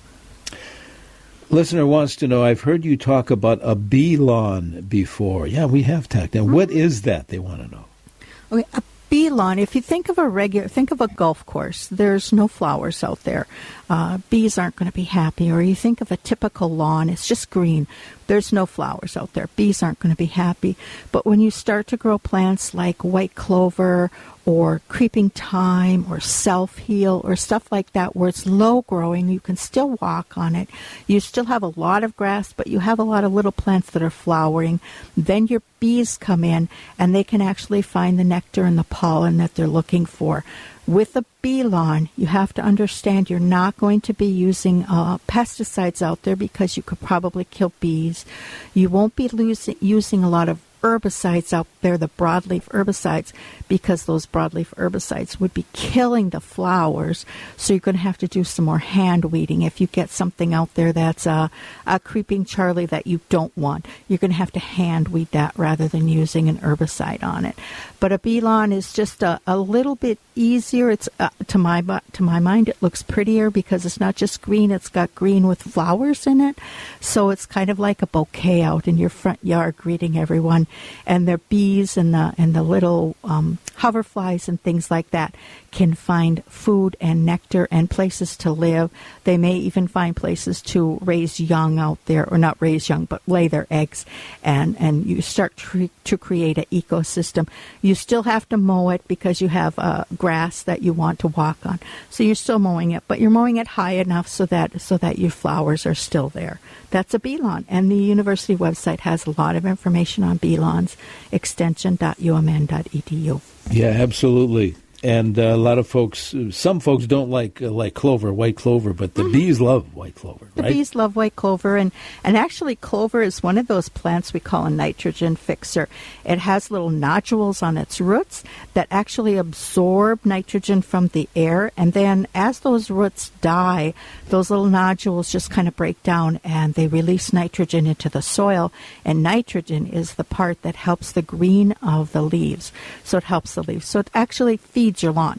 Listener wants to know, I've heard you talk about a bee lawn before. Yeah, we have talked. And mm-hmm. What is that, they want to know? Okay, a bee lawn, if you think of a regular, think of a golf course, there's no flowers out there. Uh, bees aren't going to be happy. Or you think of a typical lawn, it's just green. There's no flowers out there. Bees aren't going to be happy. But when you start to grow plants like white clover or creeping thyme or self-heal or stuff like that where it's low growing, you can still walk on it. You still have a lot of grass, but you have a lot of little plants that are flowering. Then your bees come in and they can actually find the nectar and the pollen that they're looking for. With a bee lawn, you have to understand you're not going to be using uh, pesticides out there because you could probably kill bees. You won't be losing, using a lot of herbicides out there, the broadleaf herbicides, because those broadleaf herbicides would be killing the flowers. So you're going to have to do some more hand weeding. If you get something out there that's a, a creeping Charlie that you don't want, you're going to have to hand weed that rather than using an herbicide on it. But a bee lawn is just a, a little bit easier. It's uh, to my to my mind, it looks prettier because it's not just green; it's got green with flowers in it. So it's kind of like a bouquet out in your front yard, greeting everyone. and their bees and the and the little um, hoverflies and things like that can find food and nectar and places to live. They may even find places to raise young out there, or not raise young, but lay their eggs, and, and you start to, to create an ecosystem. You still have to mow it because you have uh, grass that you want to walk on. So you're still mowing it, but you're mowing it high enough so that so that your flowers are still there. That's a bee lawn, and the university website has a lot of information on bee lawns, extension dot u m n dot e d u. Yeah, absolutely. And uh, a lot of folks, some folks don't like uh, like clover, white clover, but the mm-hmm. bees love white clover, right? The bees love white clover, and, and actually clover is one of those plants we call a nitrogen fixer. It has little nodules on its roots that actually absorb nitrogen from the air, and then as those roots die, those little nodules just kind of break down and they release nitrogen into the soil, and nitrogen is the part that helps the green of the leaves. So it helps the leaves. So it actually feeds your lawn.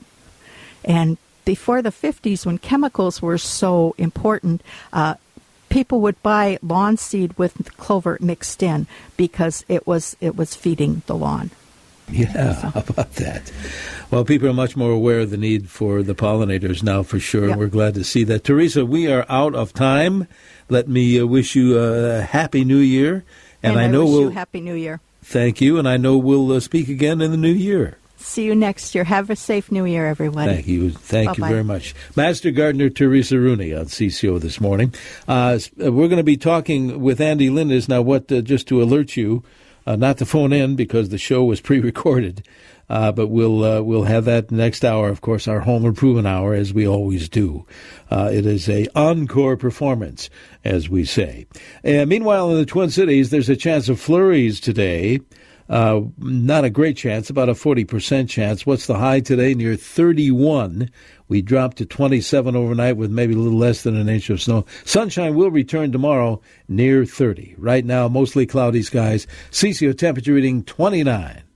And before the fifties, when chemicals were so important, uh, people would buy lawn seed with clover mixed in because it was it was feeding the lawn. Yeah, so. How about that? Well, people are much more aware of the need for the pollinators now, for sure. Yep. We're glad to see that. Teresa, we are out of time. Let me uh, wish you a happy New Year. And, and I, I know wish we'll you a happy New Year. Thank you, and I know we'll uh, speak again in the new year. See you next year. Have a safe New Year, everybody. Thank you. Thank Bye-bye. you very much. Master Gardener Teresa Rooney on C C O this morning. Uh, we're going to be talking with Andy Lindis. Now, what, uh, just to alert you, uh, not to phone in because the show was pre-recorded, uh, but we'll uh, we'll have that next hour, of course, our home improvement hour, as we always do. Uh, it is a encore performance, as we say. Uh, meanwhile, in the Twin Cities, there's a chance of flurries today. Uh, not a great chance, about a forty percent chance. What's the high today? Near thirty-one. We dropped to twenty-seven overnight with maybe a little less than an inch of snow. Sunshine will return tomorrow near thirty. Right now, mostly cloudy skies. C C O temperature reading twenty-nine.